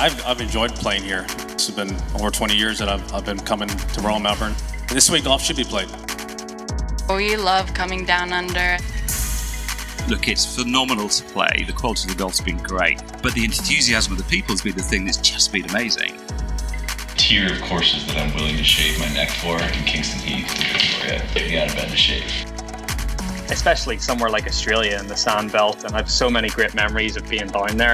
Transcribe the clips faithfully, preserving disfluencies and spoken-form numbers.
I've I've enjoyed playing here. It's been over twenty years that I've, I've been coming to Royal Melbourne. This way golf should be played. We love coming down under. Look, it's phenomenal to play. The quality of the golf's been great, but the enthusiasm of the people has been the thing that's just been amazing. Tier of courses that I'm willing to shave my neck for, and Kingston Heath and Victoria get me out of bed to shave. Especially somewhere like Australia in the sand belt, and I have so many great memories of being down there.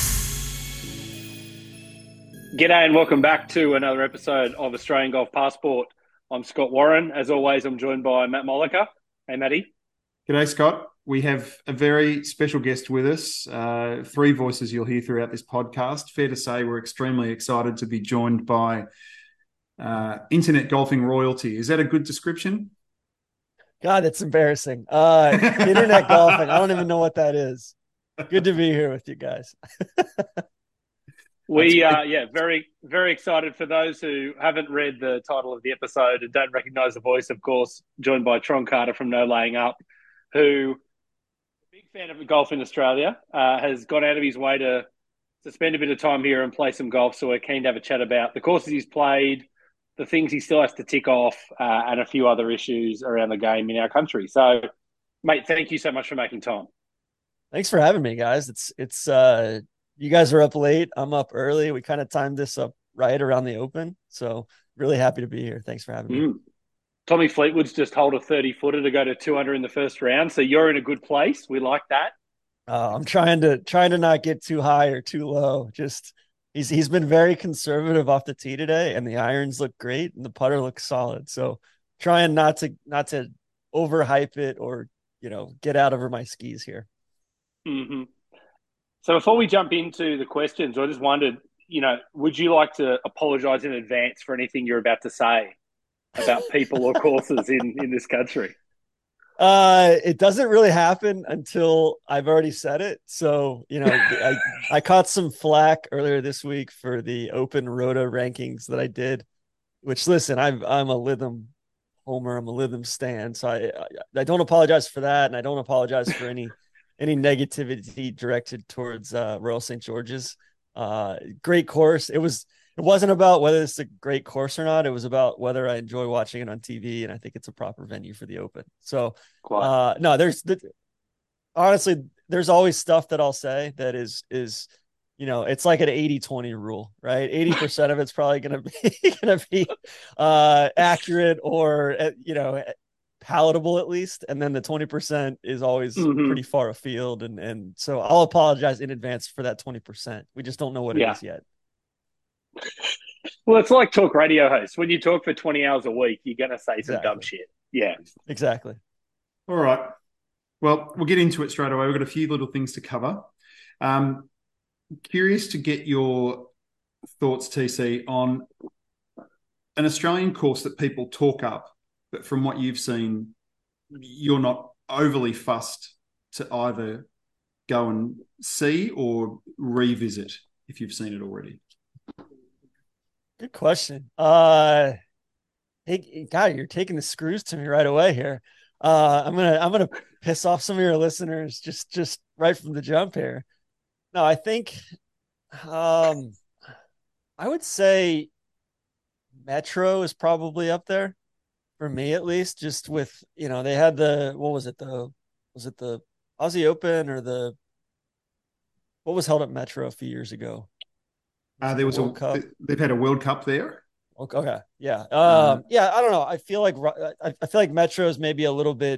G'day and welcome back to another episode of Australian Golf Passport. I'm Scott Warren. As always, I'm joined by Matt Mollica. Hey, Matty. G'day, Scott. We have a very special guest with us. Uh, three voices you'll hear throughout this podcast. Fair to say we're extremely excited to be joined by uh, internet golfing royalty. Is that a good description? God, that's embarrassing. Uh, internet golfing. I don't even know what that is. Good to be here with you guys. we, uh, yeah, very, very excited. For those who haven't read the title of the episode and don't recognise the voice, of course, joined by Tron Carter from No Laying Up, who, a big fan of golf in Australia, uh, has gone out of his way to, to spend a bit of time here and play some golf. So we're keen to have a chat about the courses he's played, the things he still has to tick off, uh, and a few other issues around the game in our country. So, mate, thank you so much for making time. Thanks for having me, guys. It's it's uh, you guys are up late. I'm up early. We kind of timed this up right around the Open, so really happy to be here. Thanks for having me. Mm. Tommy Fleetwood's just hold a thirty footer to go to two under in the first round, so you're in a good place. We like that. Uh, I'm trying to trying to not get too high or too low. Just He's he's been very conservative off the tee today, and the irons look great, and the putter looks solid. So trying not to not to overhype it or you know get out over my skis here. Mm-hmm. So before we jump into the questions, I just wondered, you know, would you like to apologise in advance for anything you're about to say about people or courses in in this country? Uh, it doesn't really happen until I've already said it. So, you know, I, I caught some flack earlier this week for the Open Rota rankings that I did, which listen, I've, I'm a Lytham homer. I'm a Lytham stan. So I, I, I don't apologize for that. And I don't apologize for any, any negativity directed towards, uh, Royal Saint George's. Uh, great course. It was, It wasn't about whether it's a great course or not. It was about whether I enjoy watching it on T V, and I think it's a proper venue for the Open. So, uh, no, there's the, honestly, there's always stuff that I'll say that is is, you know, it's like an eighty twenty rule, right? eighty percent of it's probably going to be going to be uh, accurate or uh, you know palatable at least, and then the twenty percent is always mm-hmm. pretty far afield, and and so I'll apologize in advance for that twenty percent. We just don't know what it yeah. is yet. Well, it's like talk radio hosts. When you talk for twenty hours a week, you're going to say some exactly. dumb shit. Yeah. Exactly. All right. Well, we'll get into it straight away. We've got a few little things to cover. Um, curious to get your thoughts, T C, on an Australian course that people talk up, but from what you've seen, you're not overly fussed to either go and see or revisit if you've seen it already. Good question. Uh, hey, God, you're taking the screws to me right away here. Uh, I'm gonna I'm gonna piss off some of your listeners just just right from the jump here. No, I think, um, I would say Metro is probably up there for me at least. Just with you know they had the what was it the was it the Aussie Open or the what was held at Metro a few years ago. Uh, there was World a Cup. They've had a World Cup there. Okay, yeah, um, uh, yeah. I don't know. I feel like I, I feel like Metro is maybe a little bit.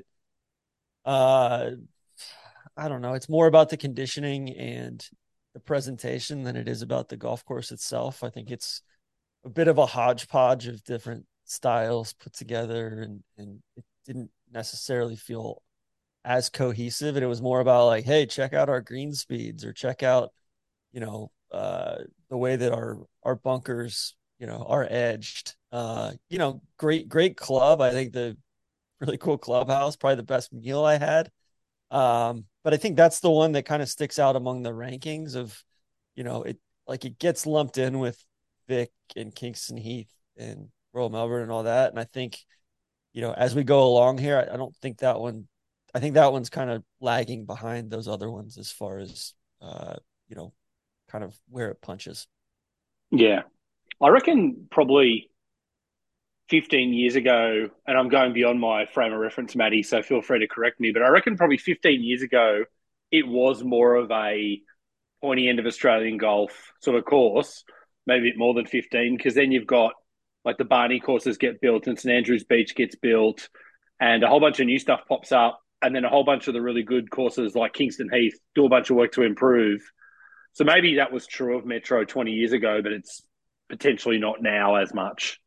Uh, I don't know. It's more about the conditioning and the presentation than it is about the golf course itself. I think it's a bit of a hodgepodge of different styles put together, and and it didn't necessarily feel as cohesive. And it was more about like, hey, check out our green speeds, or check out, you know. Uh, the way that our our bunkers, you know, are edged. Uh, you know, great great club. I think the really cool clubhouse, probably the best meal I had. Um, but I think that's the one that kind of sticks out among the rankings of, you know, it like it gets lumped in with Vic and Kingston Heath and Royal Melbourne and all that. And I think, you know, as we go along here, I, I don't think that one. I think that one's kind of lagging behind those other ones as far as, uh, you know. kind of where it punches. Yeah. I reckon probably fifteen years ago, and I'm going beyond my frame of reference, Maddie, so feel free to correct me, but I reckon probably fifteen years ago, it was more of a pointy end of Australian golf sort of course, maybe a bit more than fifteen, because then you've got like the Barney courses get built and St Andrews Beach gets built and a whole bunch of new stuff pops up. And then a whole bunch of the really good courses like Kingston Heath do a bunch of work to improve. So maybe that was true of Metro twenty years ago, but it's potentially not now as much.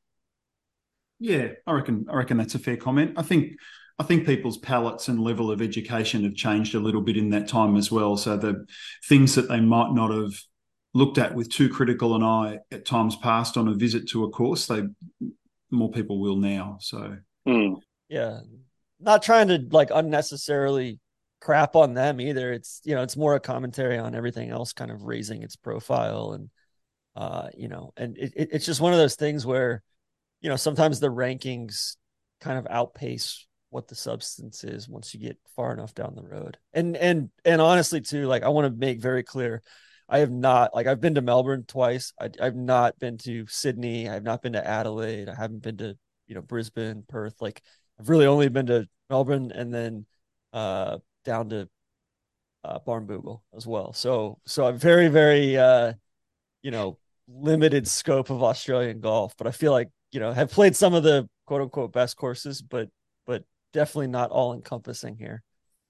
Yeah, I reckon. I reckon that's a fair comment. I think. I think people's palates and level of education have changed a little bit in that time as well. So the things that they might not have looked at with too critical an eye at times past on a visit to a course, they more people will now. So mm. yeah, not trying to like unnecessarily crap on them either. It's, you know, it's more a commentary on everything else kind of raising its profile. And uh you know, and it, it, it's just one of those things where, you know, sometimes the rankings kind of outpace what the substance is once you get far enough down the road. And and and honestly too, like I want to make very clear, I have not, like I've been to Melbourne twice. I, I've not been to Sydney. I've not been to Adelaide. I haven't been to, you know, Brisbane, Perth. Like I've really only been to Melbourne and then uh, down to uh, Barnbougle as well. So so I'm very very uh, you know, limited scope of Australian golf, but I feel like, you know, have played some of the quote unquote best courses, but but definitely not all encompassing here.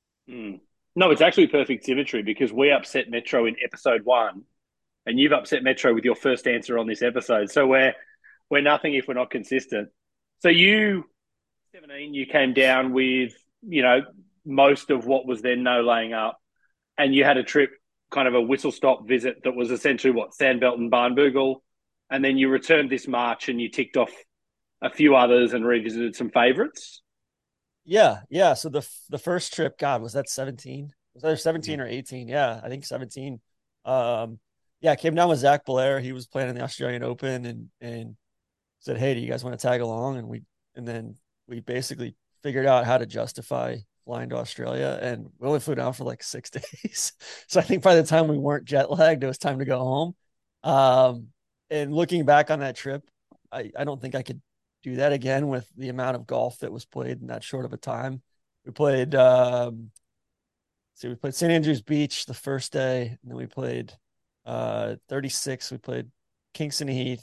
Mm. No, it's actually perfect symmetry because we upset Metro in episode one, and you've upset Metro with your first answer on this episode. So we're we're nothing if we're not consistent. So you, seventeen, you came down with, you know, most of what was then no laying up, and you had a trip, kind of a whistle stop visit that was essentially what, Sandbelt and Barnbougle, and then you returned this March and you ticked off a few others and revisited some favourites. Yeah, yeah. So the the first trip, God, was that seventeen? Was that seventeen or eighteen? Yeah, I think seventeen. Um, yeah, I came down with Zach Blair. He was playing in the Australian Open and and said, "Hey, do you guys want to tag along?" And we and then we basically figured out how to justify flying to Australia, and we only flew down for like six days. So I think by the time we weren't jet lagged, it was time to go home. Um, and looking back on that trip, I I don't think I could do that again with the amount of golf that was played in that short of a time. We played, um, see, we played St Andrews Beach the first day, and then we played uh, thirty-six. We played Kingston Heath,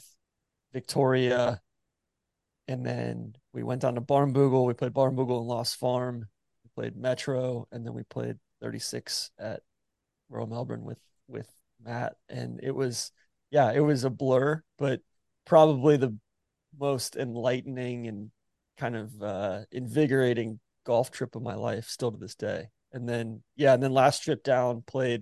Victoria, and then we went down to Barnbougle. We played Barnbougle and Lost Farm. We played Metro, and then we played thirty-six at Royal Melbourne with with Matt. And it was, yeah, it was a blur, but probably the most enlightening and kind of uh, invigorating golf trip of my life still to this day. And then, yeah, and then last trip down played,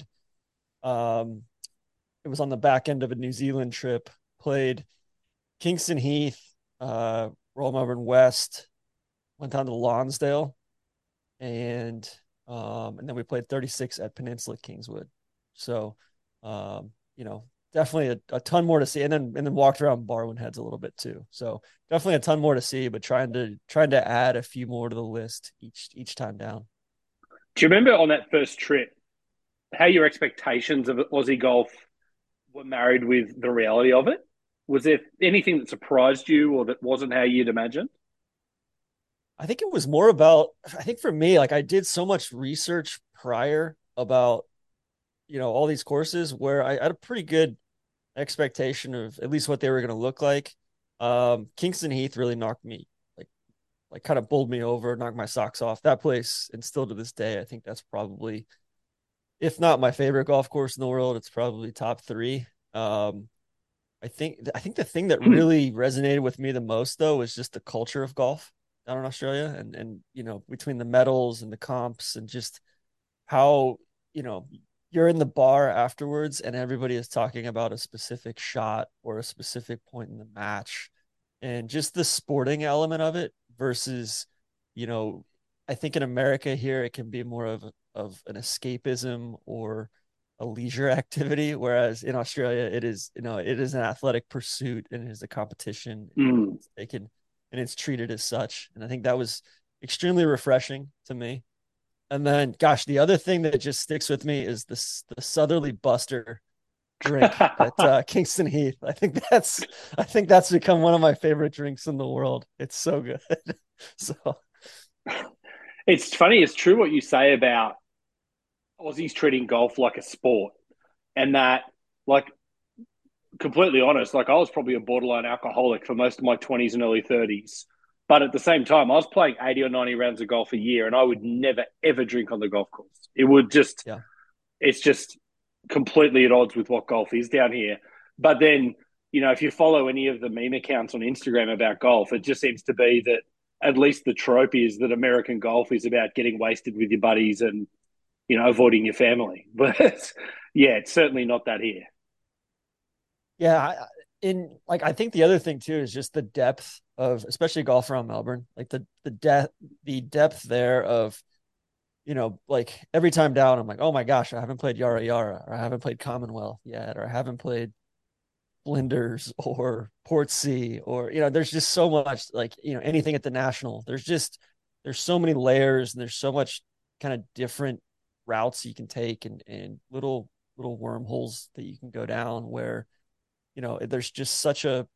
um, it was on the back end of a New Zealand trip, played Kingston Heath, uh, Royal Melbourne West, went down to Lonsdale, and um, and then we played thirty-six at Peninsula Kingswood. So, um, you know, definitely a, a ton more to see, and then and then walked around Barwon Heads a little bit too. So definitely a ton more to see, but trying to trying to add a few more to the list each each time down. Do you remember on that first trip how your expectations of Aussie golf were married with the reality of it? Was there anything that surprised you or that wasn't how you'd imagined? I think it was more about, I think for me, like I did so much research prior about, you know, all these courses where I had a pretty good expectation of at least what they were going to look like. Um, Kingston Heath really knocked me, like, like kind of bowled me over, knocked my socks off. That place, and still to this day, I think that's probably, if not my favorite golf course in the world, it's probably top three. Um, I think I think the thing that really resonated with me the most though was just the culture of golf down in Australia, and and you know, between the medals and the comps and just how, you know, you're in the bar afterwards and everybody is talking about a specific shot or a specific point in the match, and just the sporting element of it versus, you know, I think in America here it can be more of of an escapism or a leisure activity, whereas in Australia it is, you know, it is an athletic pursuit and it is a competition. Mm. They can, and it's treated as such. And I think that was extremely refreshing to me. And then, gosh, the other thing that just sticks with me is this the Southerly Buster drink at uh, Kingston Heath. I think that's I think that's become one of my favorite drinks in the world. It's so good. So it's funny. It's true what you say about Aussies treating golf like a sport, and that, like, completely honest, like I was probably a borderline alcoholic for most of my twenties and early thirties. But at the same time, I was playing eighty or ninety rounds of golf a year, and I would never, ever drink on the golf course. It would just, yeah. It's just completely at odds with what golf is down here. But then, you know, if you follow any of the meme accounts on Instagram about golf, it just seems to be that at least the trope is that American golf is about getting wasted with your buddies and, you know, avoiding your family. But yeah, it's certainly not that here. Yeah. In like, I think the other thing too is just the depth of, especially golf around Melbourne, like the, the depth, the depth there of, you know, like every time down, I'm like, oh my gosh, I haven't played Yara Yara, or I haven't played Commonwealth yet, or I haven't played Blinders or Portsea, or, you know, there's just so much, like, you know, anything at the National. There's just, there's so many layers, and there's so much kind of different routes you can take, and, and little, little wormholes that you can go down where, you know, there's just such a,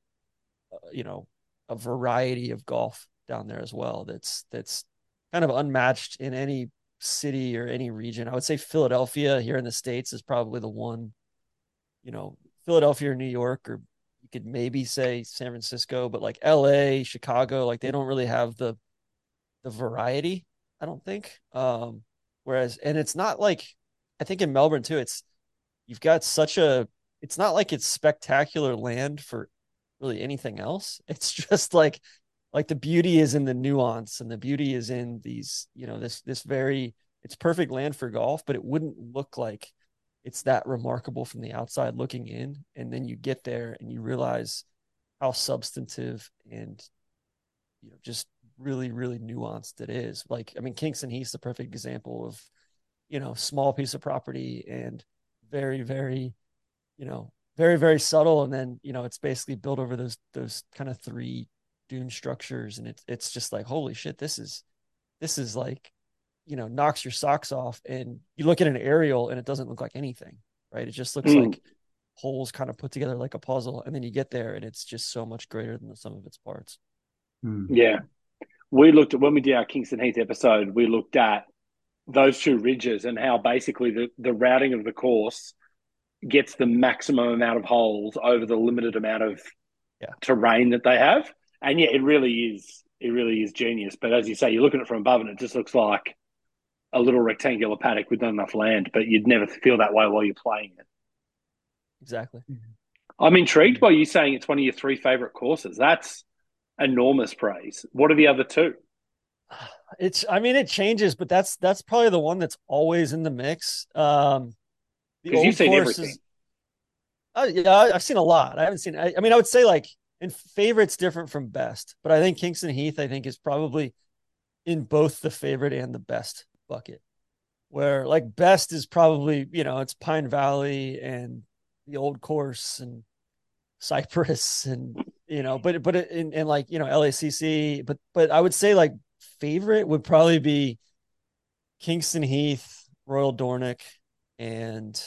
you know, a variety of golf down there as well. That's, that's kind of unmatched in any city or any region. I would say Philadelphia here in the States is probably the one, you know, Philadelphia or New York, or you could maybe say San Francisco, but like L A, Chicago, like they don't really have the, the variety, I don't think. Um, whereas, and it's not like, I think in Melbourne too, it's, you've got such a, it's not like it's spectacular land for really anything else. It's just like, like the beauty is in the nuance, and the beauty is in these, you know, this, this very, it's perfect land for golf, but it wouldn't look like it's that remarkable from the outside looking in. And then you get there and you realize how substantive and, you know, just really, really nuanced it is. Like, I mean, Kingston Heath's the perfect example of, you know, small piece of property and very, very, you know, very, very subtle. And then, you know, it's basically built over those, those kind of three dune structures. And it's, it's just like, holy shit, this is, this is like, you know, knocks your socks off. And you look at an aerial and it doesn't look like anything, right? It just looks mm. like holes kind of put together like a puzzle. And then you get there and it's just so much greater than the sum of its parts. Mm. Yeah. We looked at, when we did our Kingston Heath episode, we looked at those two ridges and how basically the, the routing of the course gets the maximum amount of holes over the limited amount of yeah. terrain that they have. And yeah, it really is, it really is genius. But as you say, you look at it from above and it just looks like a little rectangular paddock with not enough land, but you'd never feel that way while you're playing it. Exactly. I'm intrigued by you saying it's one of your three favorite courses. That's enormous praise. What are the other two? It's, I mean, it changes, but that's, that's probably the one that's always in the mix. Um, Because you've seen everything. Is, uh, yeah, I've seen a lot. I haven't seen, I, I mean, I would say like in favorite's different from best, but I think Kingston Heath, I think is probably in both the favorite and the best bucket, where like best is probably, you know, it's Pine Valley and the old course and Cypress and, you know, but, but in, in like, you know, L A C C, but, but I would say like favorite would probably be Kingston Heath, Royal Dornoch, and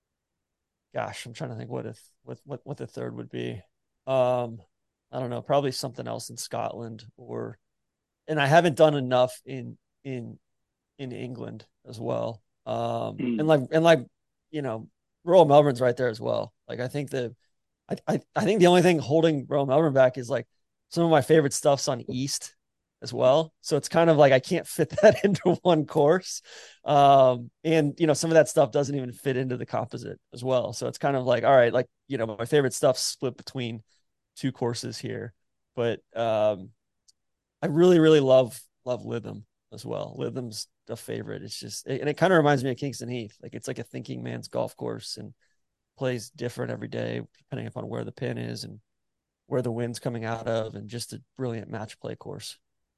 gosh, I'm trying to think what if what what what the third would be. Um, I don't know, probably something else in Scotland, or, and I haven't done enough in in in England as well. Um, mm. and like and like you know, Royal Melbourne's right there as well. Like I think the I, I I think the only thing holding Royal Melbourne back is like some of my favorite stuff's on East as well. So it's kind of like I can't fit that into one course. Um, and, you know, some of that stuff doesn't even fit into the composite as well. So it's kind of like, all right, like, you know, my favorite stuff's split between two courses here. But um, I really, really love, love Lytham as well. Lytham's a favorite. It's just, and it kind of reminds me of Kingston Heath. Like it's like a thinking man's golf course and plays different every day, depending upon where the pin is and where the wind's coming out of, and just a brilliant match play course.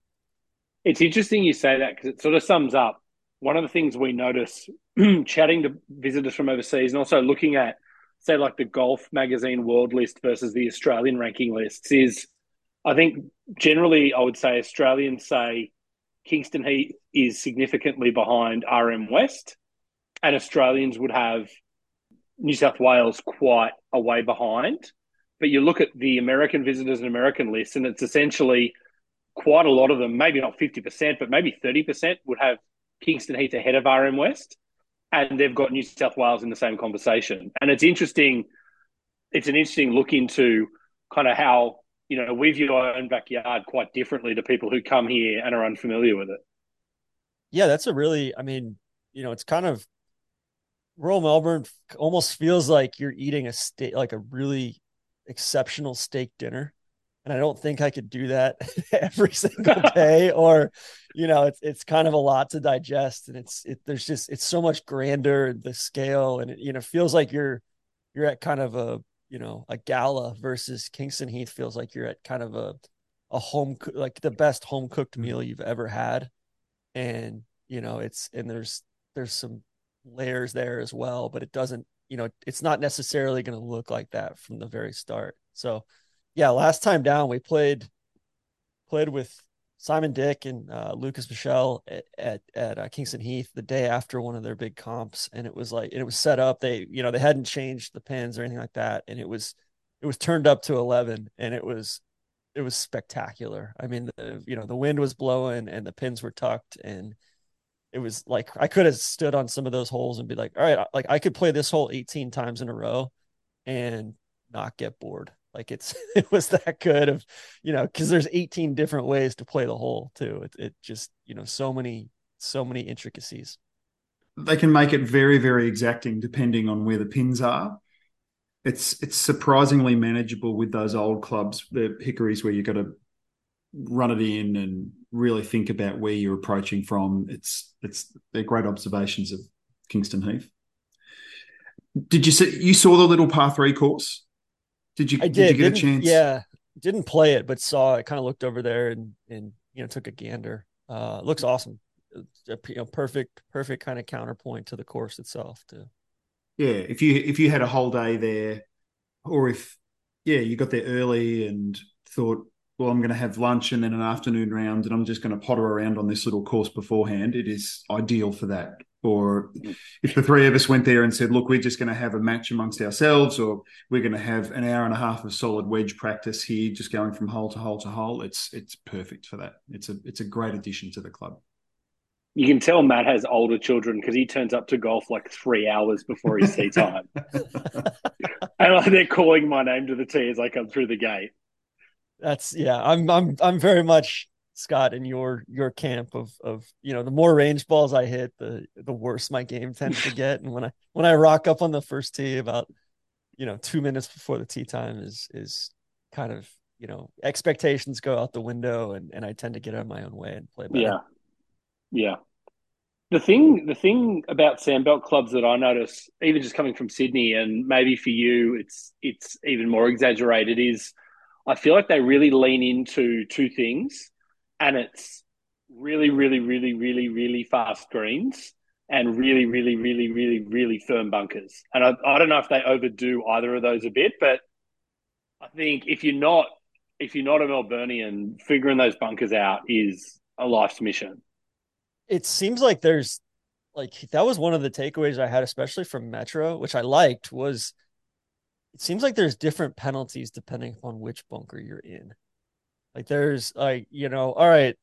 It's interesting you say that because it sort of sums up one of the things we notice chatting to visitors from overseas and also looking at, say, like the Golf Magazine World List versus the Australian ranking lists is, I think generally I would say Australians say Kingston Heath is significantly behind R M West, and Australians would have New South Wales quite a way behind. But you look at the American visitors and American lists, and it's essentially quite a lot of them, maybe not fifty percent, but maybe thirty percent would have Kingston Heath ahead of R M West. And they've got New South Wales in the same conversation. And it's interesting. It's an interesting look into kind of how, you know, we view our own backyard quite differently to people who come here and are unfamiliar with it. Yeah, that's a really, I mean, you know, it's kind of Royal Melbourne almost feels like you're eating a steak, like a really exceptional steak dinner. And I don't think I could do that every single day, or, you know, it's, it's kind of a lot to digest, and it's, it, there's just, it's so much grander, the scale, and it, you know, feels like you're, you're at kind of a, you know, a gala, versus Kingston Heath feels like you're at kind of a, a home, like the best home cooked meal you've ever had. And, you know, it's, and there's, there's some layers there as well, but it doesn't, you know, it's not necessarily going to look like that from the very start. So yeah, last time down, we played, played with Simon Dick and uh, Lucas Michelle at, at, at uh, Kingston Heath the day after one of their big comps. And it was like, it was set up. They, you know, they hadn't changed the pins or anything like that. And it was, it was turned up to eleven, and it was, it was spectacular. I mean, the, you know, the wind was blowing and the pins were tucked, and it was like, I could have stood on some of those holes and be like, all right, like I could play this hole eighteen times in a row and not get bored. Like it's, it was that good of, you know, cause there's eighteen different ways to play the hole too. It, it just, you know, so many, so many intricacies. They can make it very, very exacting depending on where the pins are. It's, it's surprisingly manageable with those old clubs, the hickories, where you got to run it in and really think about where you're approaching from. It's, it's, they're great observations of Kingston Heath. Did you see, you saw the little par three course? Did you, I did, did you get didn't, a chance? Yeah. Didn't play it, but saw it, kind of looked over there and, and, you know, took a gander. Uh, looks awesome. A, you know, perfect, perfect kind of counterpoint to the course itself too. Yeah. If you, if you had a whole day there, or if, yeah, you got there early and thought, well, I'm going to have lunch and then an afternoon round, and I'm just going to potter around on this little course beforehand, it is ideal for that. Or if the three of us went there and said, look, we're just going to have a match amongst ourselves, or we're going to have an hour and a half of solid wedge practice here, just going from hole to hole to hole, it's it's perfect for that. It's a it's a great addition to the club. You can tell Matt has older children because he turns up to golf like three hours before his tee time. And like, they're calling my name to the tee as I come through the gate. That's yeah. I'm I'm I'm very much, Scott, in your your camp of of you know, the more range balls I hit, the the worse my game tends to get. And when I when I rock up on the first tee about, you know, two minutes before the tee time is is kind of, you know, expectations go out the window, and and I tend to get out of my own way and play better. Yeah, yeah. The thing the thing about Sandbelt clubs that I notice, even just coming from Sydney, and maybe for you it's it's even more exaggerated, is I feel like they really lean into two things, and it's really, really, really, really, really fast greens and really, really, really, really, really firm bunkers. And I, I don't know if they overdo either of those a bit, but I think if you're not if you're not a Melburnian, figuring those bunkers out is a life's mission. It seems like there's like, that was one of the takeaways I had, especially from Metro, which I liked, was it seems like there's different penalties depending upon which bunker you're in. Like there's like, you know, all right,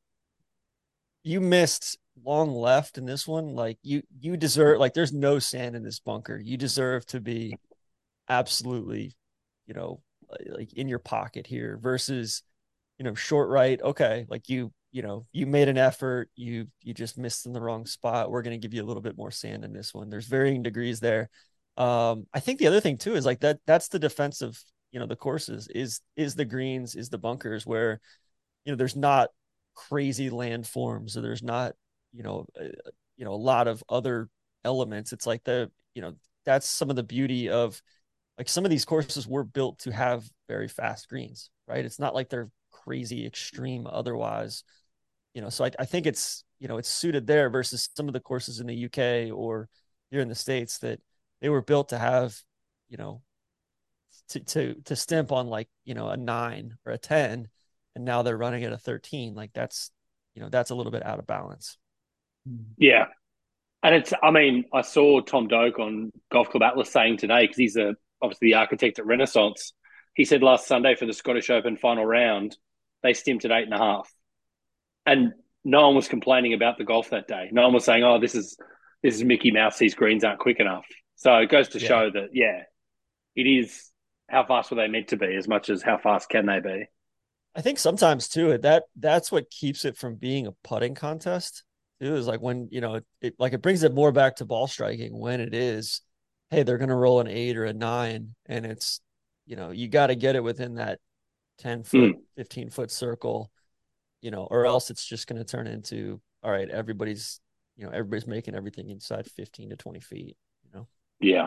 you missed long left in this one. Like you, you deserve, like, there's no sand in this bunker. You deserve to be absolutely, you know, like in your pocket here, versus, you know, short right. Okay. Like you, you know, you made an effort, you, you just missed in the wrong spot. We're going to give you a little bit more sand in this one. There's varying degrees there. Um, I think the other thing too is like that, that's the defensive, you know, the courses is, is the greens, is the bunkers, where, you know, there's not crazy landforms, or there's not, you know, uh, you know, a lot of other elements. It's like the, you know, that's some of the beauty of, like, some of these courses were built to have very fast greens, right? It's not like they're crazy extreme otherwise, you know, so I, I think it's, you know, it's suited there, versus some of the courses in the U K or here in the States that they were built to have, you know, to, to, to stimp on, like, you know, a nine or a ten, and now they're running at a thirteen. Like that's, you know, that's a little bit out of balance. Yeah. And it's, I mean, I saw Tom Doak on Golf Club Atlas saying today, because he's a, obviously the architect at Renaissance. He said last Sunday for the Scottish Open final round, they stimped at eight and a half. And no one was complaining about the golf that day. No one was saying, oh, this is this is Mickey Mouse, these greens aren't quick enough. So it goes to Yeah. show that, yeah, it is how fast were they meant to be as much as how fast can they be. I think sometimes too, that that's what keeps it from being a putting contest. Too, is like when, you know, it, it like it brings it more back to ball striking when it is, hey, they're gonna roll an eight or a nine, and it's, you know, you got to get it within that ten foot, Mm. fifteen foot circle, you know, or else it's just gonna turn into, all right, everybody's, you know, everybody's making everything inside fifteen to twenty feet, you know. Yeah.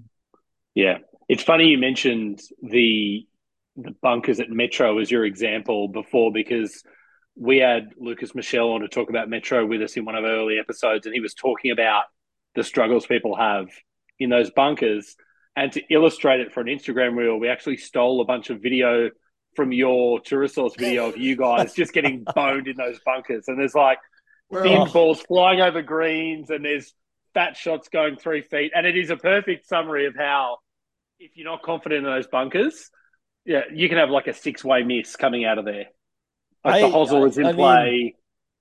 Yeah. It's funny you mentioned the the bunkers at Metro as your example before, because we had Lucas Michelle on to talk about Metro with us in one of our early episodes, and he was talking about the struggles people have in those bunkers. And to illustrate it for an Instagram reel, we actually stole a bunch of video from your Tourist Source video of you guys just getting boned in those bunkers. And there's like thin Oh. balls flying over greens, and there's fat shots going three feet. And it is a perfect summary of how, if you're not confident in those bunkers, yeah, you can have like a six-way miss coming out of there. Like the I- hosel I- is in I mean, play.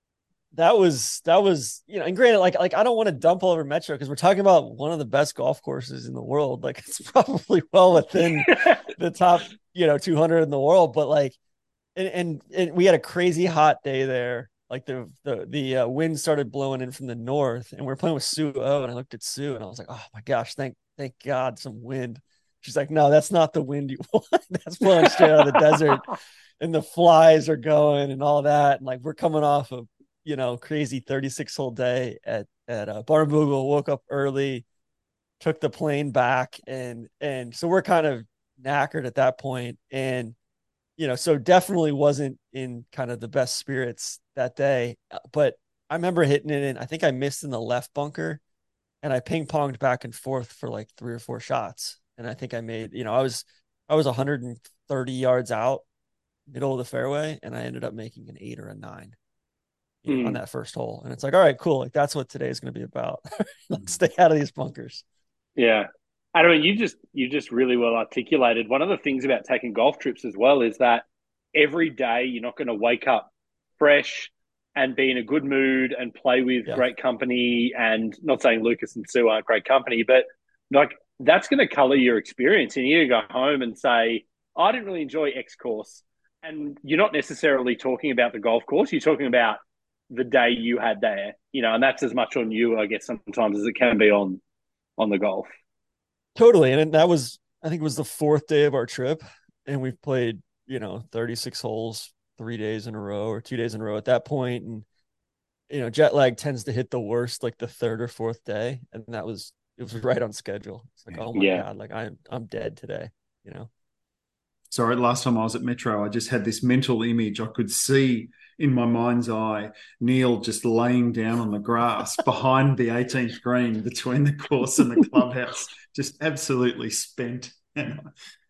That was that was you know, and granted, like like I don't want to dump all over Metro because we're talking about one of the best golf courses in the world. Like it's probably well within the top, you know, two hundred in the world. But like, and, and and we had a crazy hot day there. Like the the the uh, wind started blowing in from the north, and we are playing with Sue O, and I looked at Sue, and I was like, oh my gosh, thank thank God, some wind. She's like, no, that's not the wind you want. That's blowing straight out of the desert, and the flies are going and all that, and like we're coming off of, you know, crazy thirty-six hole day at at uh, Barnbougle. Woke up early, took the plane back, and and so we're kind of knackered at that point, and you know, so definitely wasn't in kind of the best spirits that day. But I remember hitting it in, I think I missed in the left bunker, and I ping ponged back and forth for like three or four shots, and I think I made, you know, I was I was one hundred thirty yards out, middle of the fairway, and I ended up making an eight or a nine. You know, Mm. on that first hole. And it's like, all right, cool. Like that's what today is going to be about. Let's stay out of these bunkers. Yeah. I mean, you just you just really well articulated. One of the things about taking golf trips as well is that every day you're not going to wake up fresh and be in a good mood and play with Yeah. great company. And not saying Lucas and Sue aren't great company, but like that's going to color your experience. And you go home and say, I didn't really enjoy X course. And you're not necessarily talking about the golf course. You're talking about the day you had there, you know, and that's as much on you, I guess, sometimes as it can be on on the golf. Totally. And that was, I think it was the fourth day of our trip. And we've played, you know, thirty-six holes, three days in a row or two days in a row at that point. And, you know, jet lag tends to hit the worst like the third or fourth day. And that was, it was right on schedule. It's like, oh my Yeah. God, like I'm, I'm dead today, you know? Sorry, last time I was at Metro, I just had this mental image. I could see in my mind's eye Neil just laying down on the grass behind the eighteenth green between the course and the clubhouse, just absolutely spent. And,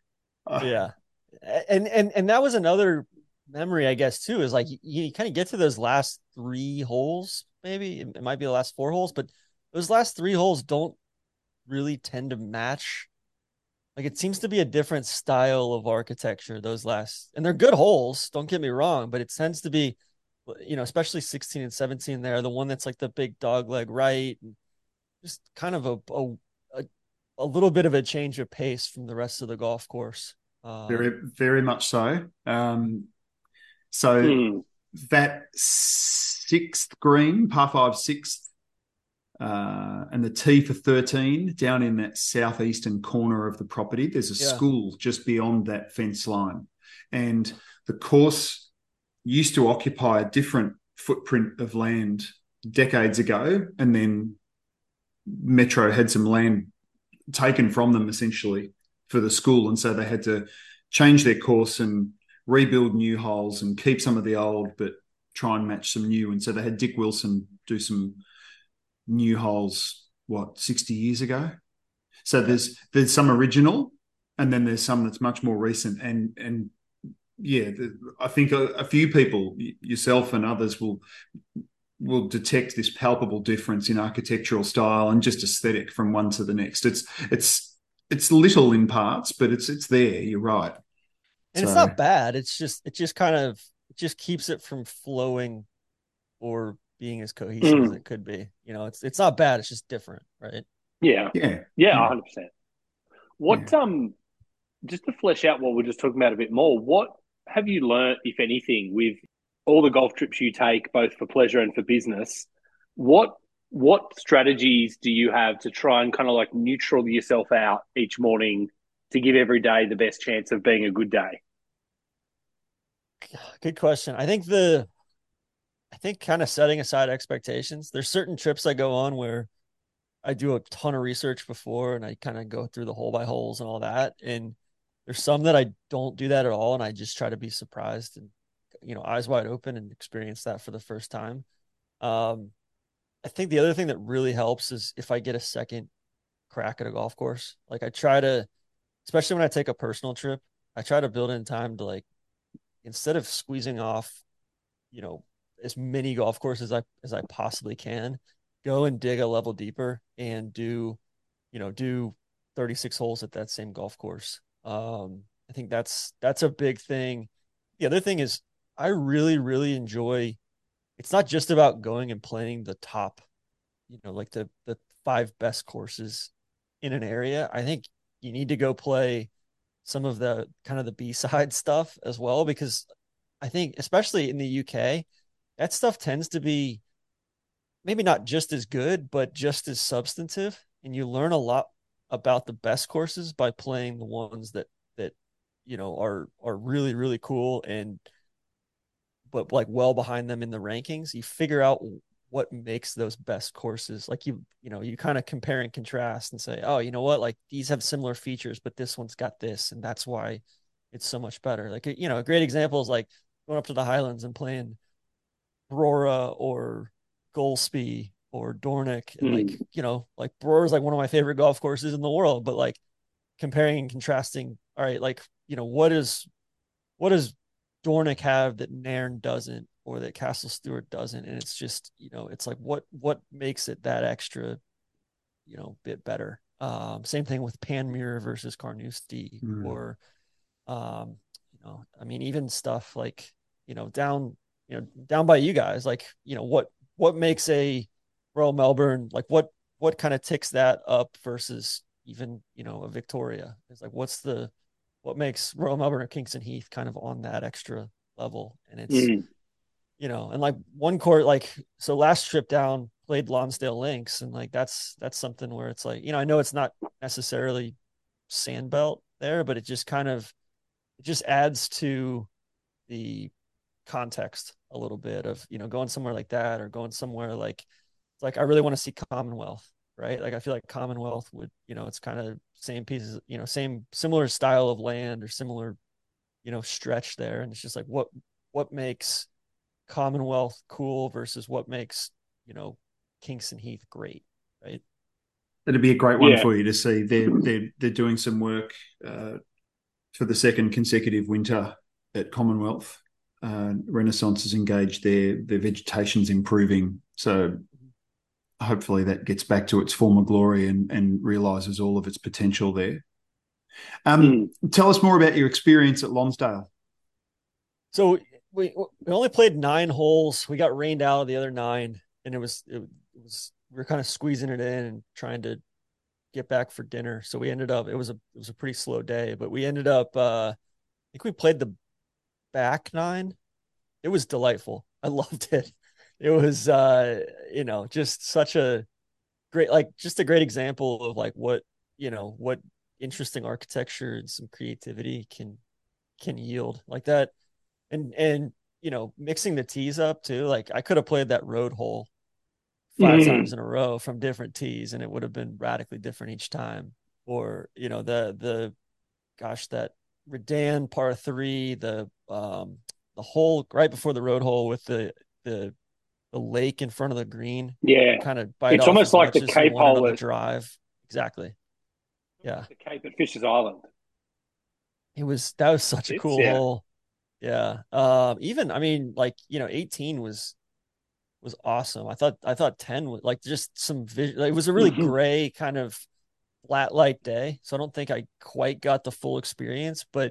uh, Yeah. And, and, and that was another memory, I guess, too, is like you, you kind of get to those last three holes, maybe it might be the last four holes, but those last three holes don't really tend to match. Like it seems to be a different style of architecture, those last, and they're good holes, don't get me wrong, but it tends to be, you know, especially sixteen and seventeen there, the one that's like the big dog leg right, and just kind of a, a, a, a little bit of a change of pace from the rest of the golf course. Uh, very, very much so. Um, so Mm. that sixth green, par five, sixth, uh, and the tee for thirteen down in that southeastern corner of the property. There's a Yeah. school just beyond that fence line. And the course used to occupy a different footprint of land decades ago. And then Metro had some land taken from them essentially for the school. And so they had to change their course and rebuild new holes and keep some of the old, but try and match some new. And so they had Dick Wilson do some new holes, what, sixty years ago. So there's there's some original, and then there's some that's much more recent. And and yeah, the, I think a, a few people, yourself and others, will will detect this palpable difference in architectural style and just aesthetic from one to the next. It's it's it's little in parts, but it's it's there. You're right. And So, it's not bad. It's just it just kind of it just keeps it from flowing or being as cohesive mm. as it could be. You know, it's it's not bad. It's just different, right? Yeah, yeah, yeah, one hundred percent. What yeah. um, just to flesh out what we're just talking about a bit more, what have you learnt, if anything, with all the golf trips you take, both for pleasure and for business? What what strategies do you have to try and kind of like neutral yourself out each morning to give every day the best chance of being a good day? Good question. I think the, I think kind of setting aside expectations. There's certain trips I go on where I do a ton of research before and I kind of go through the hole by holes and all that. And there's some that I don't do that at all. And I just try to be surprised and, you know, eyes wide open and experience that for the first time. Um, I think the other thing that really helps is if I get a second crack at a golf course. Like I try to, especially when I take a personal trip, I try to build in time to, like, instead of squeezing off, you know, as many golf courses as I, as I possibly can, go and dig a level deeper and do, you know, do thirty-six holes at that same golf course. Um, I think that's, that's a big thing. The other thing is I really, really enjoy, it's not just about going and playing the top, you know, like the, the five best courses in an area. I think you need to go play some of the kind of the B-side stuff as well, because I think, especially in the U K, that stuff tends to be maybe not just as good, but just as substantive. And you learn a lot about the best courses by playing the ones that, that, you know, are, are really, really cool and, but like well behind them in the rankings. You figure out what makes those best courses. Like you, you know, you kind of compare and contrast and say, oh, you know what, like these have similar features, but this one's got this, and that's why it's so much better. Like, you know, a great example is like going up to the Highlands and playing Brora or Golspie or Dornick. And mm. like, you know, like Brora is like one of my favorite golf courses in the world, but like comparing and contrasting, all right, like, you know, what is, what does Dornick have that Nairn doesn't, or that Castle Stewart doesn't? And it's just, you know, it's like what what makes it that extra, you know, bit better. Um, same thing with Panmure versus Carnoustie, mm. or um, you know, I mean, even stuff like, you know, down, you know, down by you guys, like, you know, what what makes a Royal Melbourne, like what what kind of ticks that up versus even, you know, a Victoria? It's like, what's the what makes Royal Melbourne or Kingston Heath kind of on that extra level? And it's, mm. you know, and like one court, like, so last trip down played Lonsdale Links, and like, that's, that's something where it's like, you know, I know it's not necessarily sandbelt there, but it just kind of, it just adds to the context a little bit of, you know, going somewhere like that or going somewhere like, it's like, I really want to see Commonwealth, right? Like, I feel like Commonwealth would, you know, it's kind of same pieces, you know, same, similar style of land or similar, you know, stretch there. And it's just like, what, what makes Commonwealth cool versus what makes, you know, Kingston Heath great, right? It'd be a great one yeah. for you to see. They're, they're, they're doing some work uh, for the second consecutive winter at Commonwealth. Uh, Renaissance is engaged there. Their vegetation's improving. So hopefully that gets back to its former glory and, and realises all of its potential there. Um, mm. Tell us more about your experience at Lonsdale. So we we only played nine holes. We got rained out of the other nine, and it was it, it was we were kind of squeezing it in and trying to get back for dinner. So we ended up it was a it was a pretty slow day, but we ended up uh, I think we played the back nine. It was delightful. I loved it. It was, uh, you know, just such a great, like, just a great example of like what, you know, what interesting architecture and some creativity can, can yield like that. And, and, you know, mixing the tees up too. Like, I could have played that road hole five mm-hmm. times in a row from different tees, and it would have been radically different each time. Or, you know, the, the, gosh, that Redan par three, the, um, the hole right before the road hole with the, the, the lake in front of the green. Yeah. Kind of bite it's off almost like the Cape hole on the drive. Exactly. Yeah. The Cape at Fisher's Island. It was, that was such it's, a cool yeah. hole. Yeah. Um, even, I mean, like, you know, eighteen was, was awesome. I thought I thought ten was like just some vision. It was a really gray kind of flat light day, so I don't think I quite got the full experience. But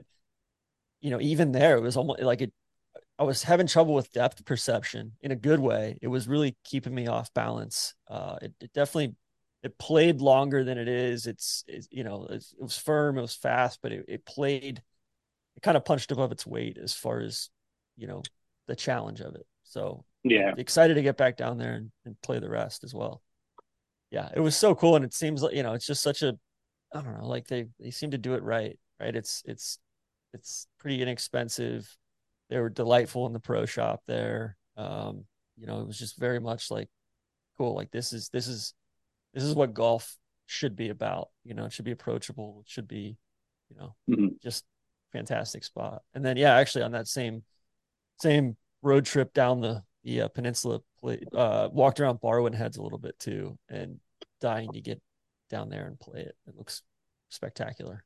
you know, even there, it was almost like it. I was having trouble with depth perception in a good way. It was really keeping me off balance. Uh, it, it definitely it played longer than it is. It's, it's you know it, it was firm, it was fast, but it, it played. It kind of punched above its weight as far as you know the challenge of it. So yeah, excited to get back down there and, and play the rest as well. Yeah, it was so cool, and it seems like you know it's just such a I don't know like they they seem to do it right. Right, it's it's it's pretty inexpensive. They were delightful in the pro shop there. Um, you know, it was just very much like cool. Like this is this is this is what golf should be about. You know, it should be approachable. It should be, you know, mm-hmm. just fantastic spot. And then yeah, actually on that same same road trip down the the uh, peninsula, uh, walked around Barwon Heads a little bit too, and dying to get down there and play it. It looks spectacular.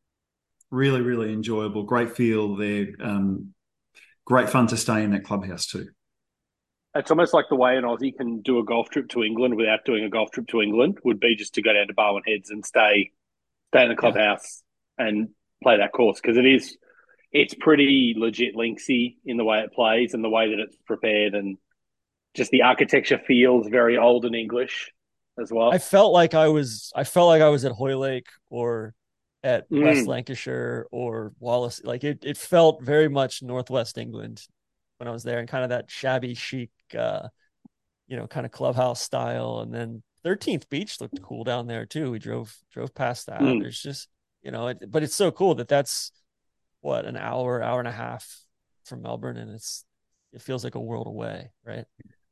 Really, really enjoyable. Great feel there. Um, great fun to stay in that clubhouse too. It's almost like the way an Aussie can do a golf trip to England without doing a golf trip to England would be just to go down to Barwon Heads and stay stay in the clubhouse yeah. and play that course, because it is it's pretty legit linksy in the way it plays and the way that it's prepared, and just the architecture feels very old and English as well. I felt like I was I felt like I was at Hoylake or at mm. West Lancashire or Wallace. Like it, it felt very much Northwest England when I was there, and kind of that shabby chic, uh, you know, kind of clubhouse style. And then thirteenth Beach looked cool down there too. We drove drove past that. Mm. There's just, you know, it, but it's so cool that that's what an hour, hour and a half from Melbourne, and it's it feels like a world away, right?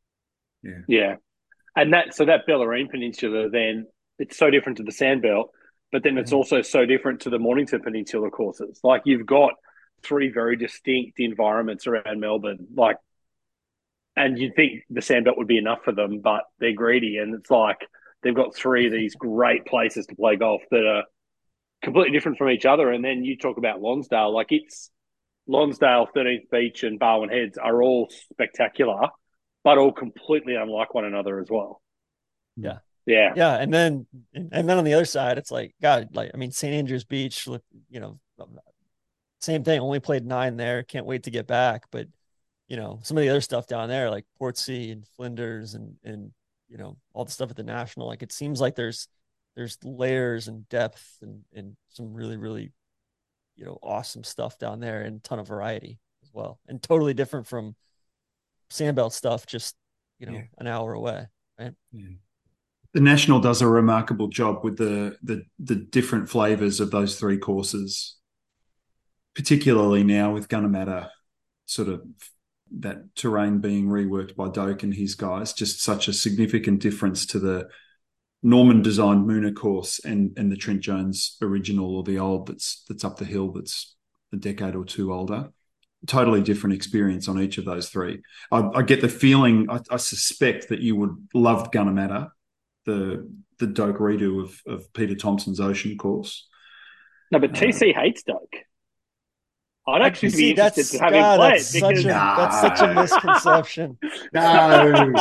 Yeah, yeah, and that so that Bellarine Peninsula, then it's so different to the Sandbelt, but then it's mm-hmm. also so different to the Mornington Peninsula courses. Like you've got three very distinct environments around Melbourne, like, and you'd think the Sandbelt would be enough for them, but they're greedy, and it's like they've got three of these great places to play golf that are completely different from each other. And then you talk about Lonsdale, like it's Lonsdale, thirteenth Beach, and Barwon Heads are all spectacular, but all completely unlike one another as well. Yeah. Yeah. Yeah. And then, and then on the other side, it's like, God, like, I mean, Saint Andrews Beach, look, you know, same thing, only played nine there. Can't wait to get back. But, you know, some of the other stuff down there, like Portsea and Flinders and, and, you know, all the stuff at the National, like it seems like there's, there's layers and depth and, and some really, really, you know, awesome stuff down there, and a ton of variety as well. And totally different from Sandbelt stuff, just, you know, yeah. an hour away. Right. Yeah. The National does a remarkable job with the, the, the different flavors of those three courses, particularly now with Gunnamatta, sort of that terrain being reworked by Doak and his guys, just such a significant difference to the Norman designed Moona course and, and the Trent Jones original, or the old that's, that's up the hill, that's a decade or two older. Totally different experience on each of those three. I, I get the feeling, I, I suspect that you would love Gunnamatta, the the Doak redo of, of Peter Thompson's Ocean course. No, but T C uh, hates Doak. I'd actually see, be interested to have God, him play that's it. Because... Such a, no. That's such a misconception. No.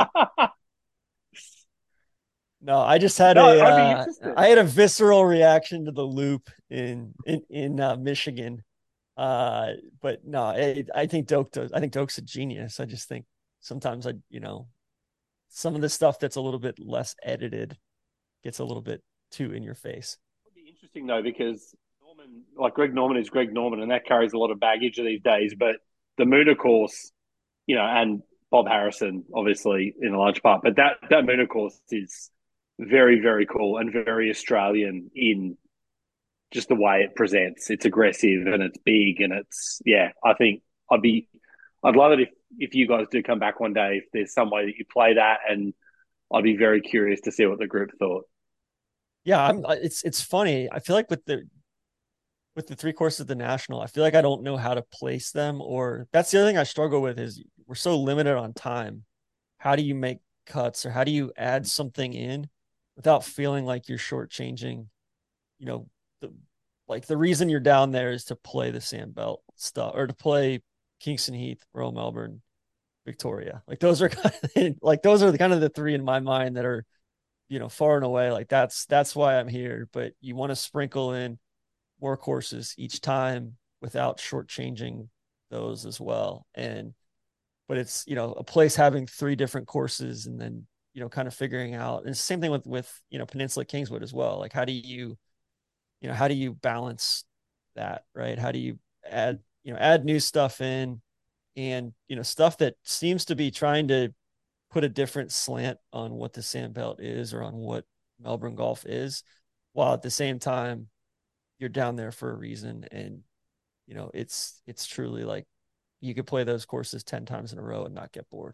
No, I just had no, a uh, I had a visceral reaction to the loop in in, in uh, Michigan. Uh, but no, I, I think Doak does. I think Doak's a genius. I just think sometimes I, you know, some of the stuff that's a little bit less edited gets a little bit too in your face. It would be interesting though, because Norman, like Greg Norman is Greg Norman, and that carries a lot of baggage these days. But the Moona course, you know, and Bob Harrison, obviously, in a large part, but that, that Moona course is very, very cool and very Australian in just the way it presents. It's aggressive and it's big, and it's, yeah, I think I'd be, I'd love it if, if you guys do come back one day, if there's some way that you play that, and I'd be very curious to see what the group thought. Yeah, I'm, it's, it's funny. I feel like with the, with the three courses of the National, I feel like I don't know how to place them, or that's the other thing I struggle with is we're so limited on time. How do you make cuts, or how do you add something in without feeling like you're shortchanging, you know, the, like the reason you're down there is to play the Sandbelt stuff, or to play Kingston Heath, Royal Melbourne, Victoria. Like those are kind of, like those are the kind of the three in my mind that are, you know, far and away. Like that's that's why I'm here. But you want to sprinkle in more courses each time without shortchanging those as well. And but it's, you know, a place having three different courses and then, you know, kind of figuring out. And it's the same thing with with you know Peninsula Kingswood as well. Like how do you, you know, how do you balance that, right? How do you add, you know, add new stuff in, and, you know, stuff that seems to be trying to put a different slant on what the Sandbelt is or on what Melbourne golf is, while at the same time you're down there for a reason. And, you know, it's, it's truly like you could play those courses ten times in a row and not get bored.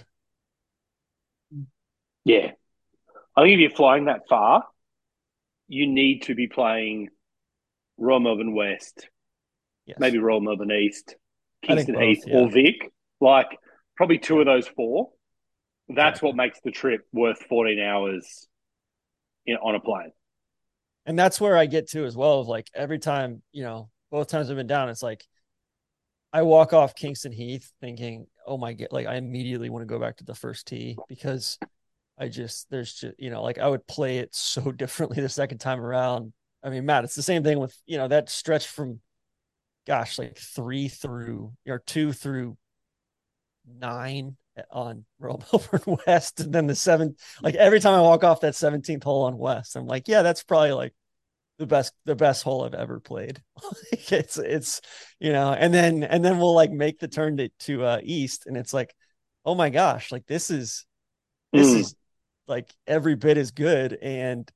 Yeah. I think if you're flying that far, you need to be playing Royal Melbourne West, Yes. maybe Royal Melbourne East, I think Kingston both, Heath, yeah. or Vic. Like probably two of those four. That's Exactly. what makes the trip worth fourteen hours in, on a plane. And that's where I get to as well. Of like every time, you know, both times I've been down, it's like I walk off Kingston Heath thinking, oh my God, like I immediately want to go back to the first tee, because I just, there's just, you know, like I would play it so differently the second time around. I mean, Matt, it's the same thing with, you know, that stretch from, gosh, like three through, or two through nine on Royal Melbourne West. And then the seven, like every time I walk off that seventeenth hole on West, I'm like, yeah, that's probably like the best, the best hole I've ever played. it's, it's, you know, and then, and then we'll like make the turn to, to uh, East. And it's like, oh my gosh, like this is, this Mm. is like every bit as good. And,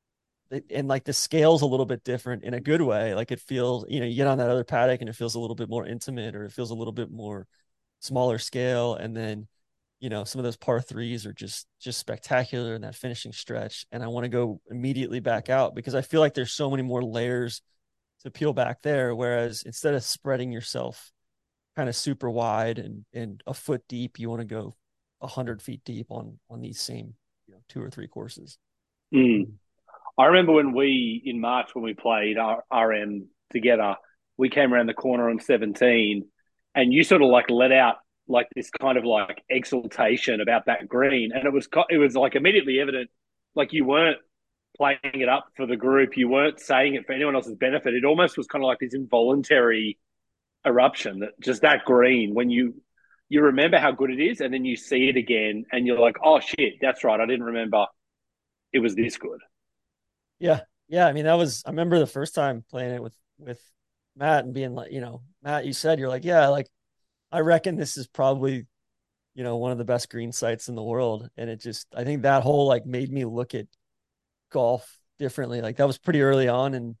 and like the scale's a little bit different in a good way. Like it feels, you know, you get on that other paddock and it feels a little bit more intimate, or it feels a little bit more smaller scale. And then, you know, some of those par threes are just, just spectacular in that finishing stretch. And I want to go immediately back out because I feel like there's so many more layers to peel back there. Whereas instead of spreading yourself kind of super wide and, and a foot deep, you want to go a hundred feet deep on, on these same, you know, two or three courses. Mm. I remember when we, in March, when we played R- RM together, we came around the corner on seventeen and you sort of like let out like this kind of like exultation about that green. And it was, it was like immediately evident, like you weren't playing it up for the group. You weren't saying it for anyone else's benefit. It almost was kind of like this involuntary eruption that just that green, when you, you remember how good it is and then you see it again and you're like, oh shit, that's right. I didn't remember it was this good. Yeah. Yeah. I mean, that was, I remember the first time playing it with, with Matt and being like, you know, Matt, you said, you're like, yeah, like, I reckon this is probably, you know, one of the best green sites in the world. And it just, I think that whole like made me look at golf differently. Like that was pretty early on in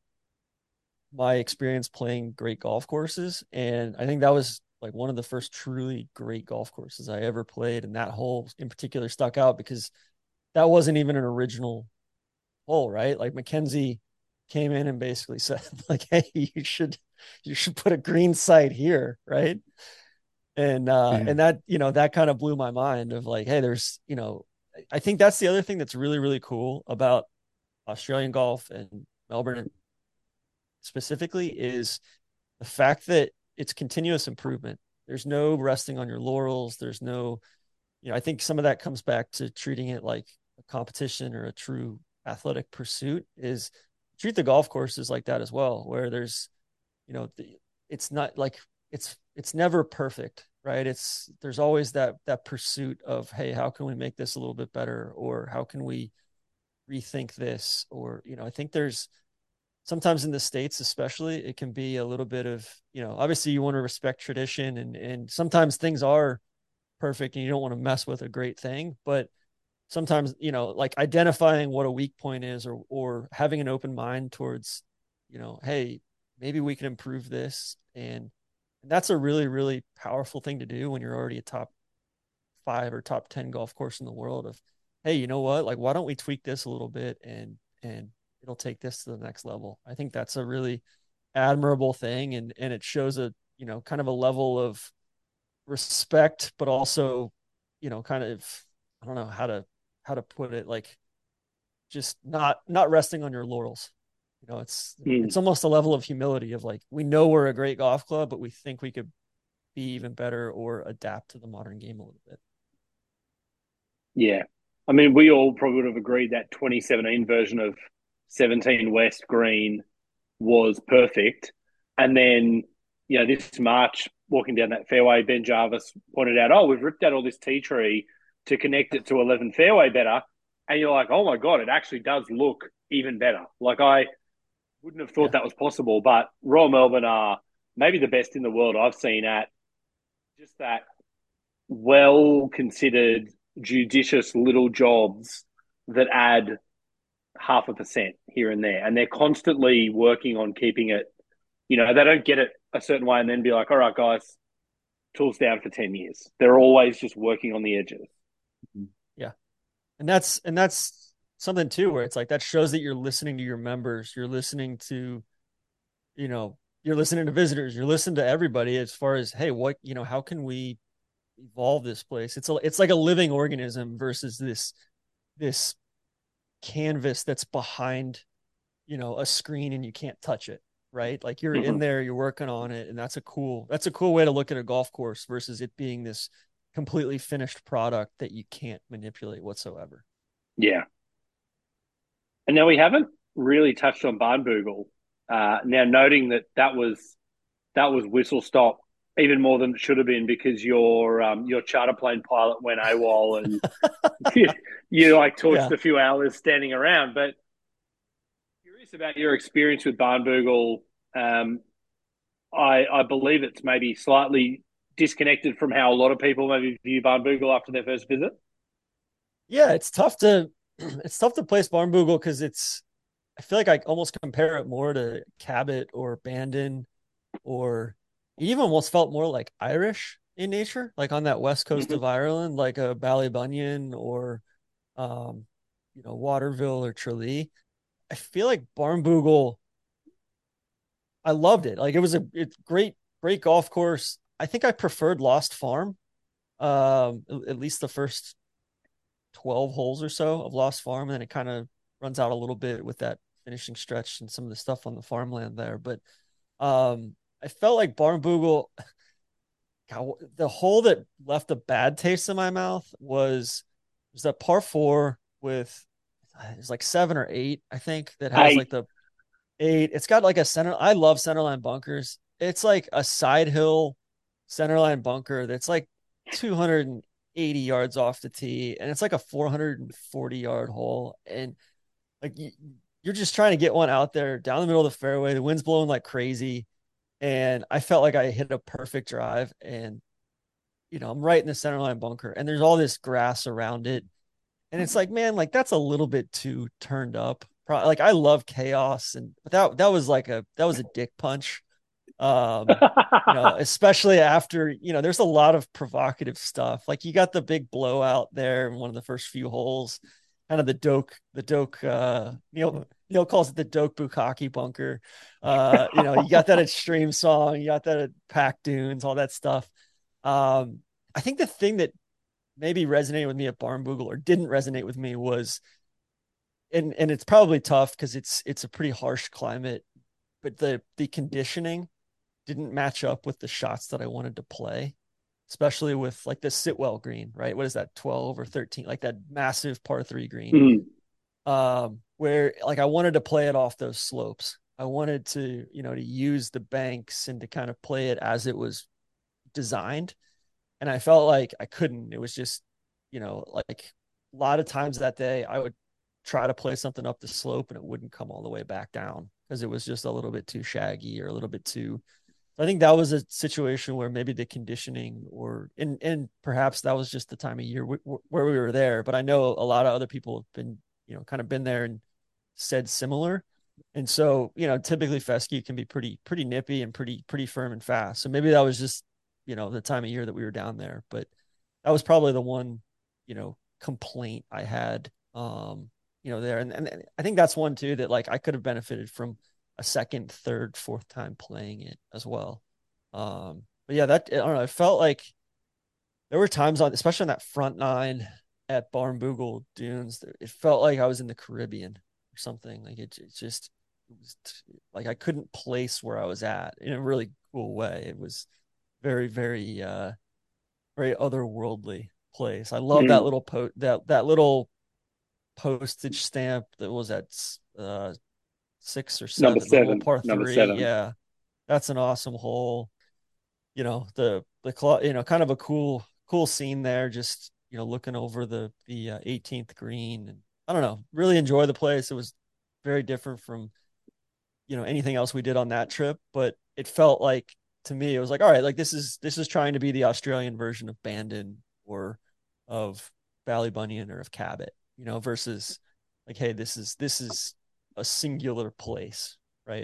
my experience playing great golf courses. And I think that was like one of the first truly great golf courses I ever played. And that hole in particular stuck out because that wasn't even an original hole, right? Like Mackenzie came in and basically said like, hey, you should, you should put a green site here. Right. And, uh, Yeah. and that, you know, that kind of blew my mind of like, hey, there's, you know, I think that's the other thing that's really, really cool about Australian golf and Melbourne specifically is the fact that it's continuous improvement. There's no resting on your laurels. There's no, you know, I think some of that comes back to treating it like a competition or a true athletic pursuit. Is treat the golf courses like that as well, where there's, you know, the, it's not like it's, it's never perfect, right? It's, there's always that, that pursuit of, hey, how can we make this a little bit better? Or how can we rethink this? Or, you know, I think there's sometimes in the States, especially, it can be a little bit of, you know, obviously you want to respect tradition and, and sometimes things are perfect and you don't want to mess with a great thing, but sometimes, you know, like identifying what a weak point is, or, or having an open mind towards, you know, hey, maybe we can improve this. And, and that's a really, really powerful thing to do when you're already a top five or top ten golf course in the world of, hey, you know what, like, why don't we tweak this a little bit and, and it'll take this to the next level. I think that's a really admirable thing. And, and it shows a, you know, kind of a level of respect, but also, you know, kind of, I don't know how to, how to put it, like just not, not resting on your laurels. You know, it's, Mm. it's almost a level of humility of like, we know we're a great golf club, but we think we could be even better or adapt to the modern game a little bit. Yeah. I mean, we all probably would have agreed that twenty seventeen version of seventeen West Green was perfect. And then, you know, this March, walking down that fairway, Ben Jarvis pointed out, oh, we've ripped out all this tea tree to connect it to eleven fairway better. And you're like, oh my God, it actually does look even better. Like, I wouldn't have thought yeah. that was possible, but Royal Melbourne are maybe the best in the world I've seen at just that well-considered, judicious little jobs that add half a percent here and there. And they're constantly working on keeping it, you know, they don't get it a certain way and then be like, all right, guys, tools down for ten years. They're always just working on the edges. Yeah. And that's, and that's something too, where it's like, that shows that you're listening to your members. You're listening to, you know, you're listening to visitors, you're listening to everybody as far as, hey, what, you know, how can we evolve this place? It's a, it's like a living organism versus this, this canvas that's behind, you know, a screen and you can't touch it, right? Like you're mm-hmm. in there, you're working on it. And that's a cool, that's a cool way to look at a golf course versus it being this completely finished product that you can't manipulate whatsoever. Yeah. And now we haven't really touched on Barnbougle. Uh, now noting that that was, that was whistle stop even more than it should have been because your um, your charter plane pilot went AWOL and you, you like torched yeah. a few hours standing around. But curious about your experience with Barnbougle. Um, I I believe it's maybe slightly disconnected from how a lot of people maybe view Barnbougle after their first visit. Yeah, it's tough to it's tough to place Barnbougle because it's I feel like I almost compare it more to Cabot or Bandon or. It even almost felt more like Irish in nature, like on that west coast mm-hmm. of Ireland, like a Ballybunion or, um, you know, Waterville or Tralee. I feel like Barnbougle, I loved it. Like it was a it's great, great golf course. I think I preferred Lost Farm, um, at least the first twelve holes or so of Lost Farm. And then it kind of runs out a little bit with that finishing stretch and some of the stuff on the farmland there. But, um, I felt like Barnbougle, God, the hole that left a bad taste in my mouth was was that par four with it was like seven or eight, I think, that has eight. like the eight. It's got like a center. I love centerline bunkers. It's like a side hill centerline bunker that's like two hundred eighty yards off the tee, and it's like a four hundred forty yard hole, and like you, you're just trying to get one out there down the middle of the fairway. The wind's blowing like crazy. And I felt like I hit a perfect drive and, you know, I'm right in the center line bunker and there's all this grass around it. And it's like, man, like that's a little bit too turned up. Like I love chaos. And but that, that was like a, that was a dick punch. Um, you know, especially after, you know, there's a lot of provocative stuff. Like you got the big blowout there in one of the first few holes, kind of the Doak, the Doak, uh, Neil, Neil calls it the Doak Bukkake bunker. Uh, you know, you got that at Stream Song, you got that at Pack Dunes, all that stuff. Um, I think the thing that maybe resonated with me at Barnbougle or didn't resonate with me was, and and it's probably tough because it's it's a pretty harsh climate, but the the conditioning didn't match up with the shots that I wanted to play, especially with like the Sitwell green, right? What is that, twelve or thirteen? Like that massive par three green. Mm-hmm. Um, where like I wanted to play it off those slopes. I wanted to, you know, to use the banks and to kind of play it as it was designed. And I felt like I couldn't. It was just, you know, like a lot of times that day I would try to play something up the slope and it wouldn't come all the way back down because it was just a little bit too shaggy or a little bit too. I think that was a situation where maybe the conditioning or, and, and perhaps that was just the time of year w- w- where we were there. But I know a lot of other people have been, you know, kind of been there and said similar. And so, you know, typically fescue can be pretty, pretty nippy and pretty, pretty firm and fast. So maybe that was just, you know, the time of year that we were down there, but that was probably the one, you know, complaint I had, um, you know, there. And, and I think that's one too, that like I could have benefited from a second, third, fourth time playing it as well. Um, but yeah, that, I don't know, it felt like there were times on, especially on that front nine at Barnbougle Dunes, it felt like I was in the Caribbean or something. Like it, it just, it was t- like I couldn't place where I was at in a really cool way. It was, very, very, uh, very otherworldly place. I love Mm. that little po that that little postage stamp that was at uh six or seven, Number the hole seven. par Number three. seven. Yeah, that's an awesome hole. You know, the the cl- you know, kind of a cool cool scene there. Just, you know, looking over the the uh, eighteenth green, and I don't know, really enjoy the place. It was very different from, you know, anything else we did on that trip, but it felt like, to me, it was like, all right, like this is this is trying to be the Australian version of Bandon or of Ballybunion or of Cabot, you know, versus like, hey, this is this is a singular place, right?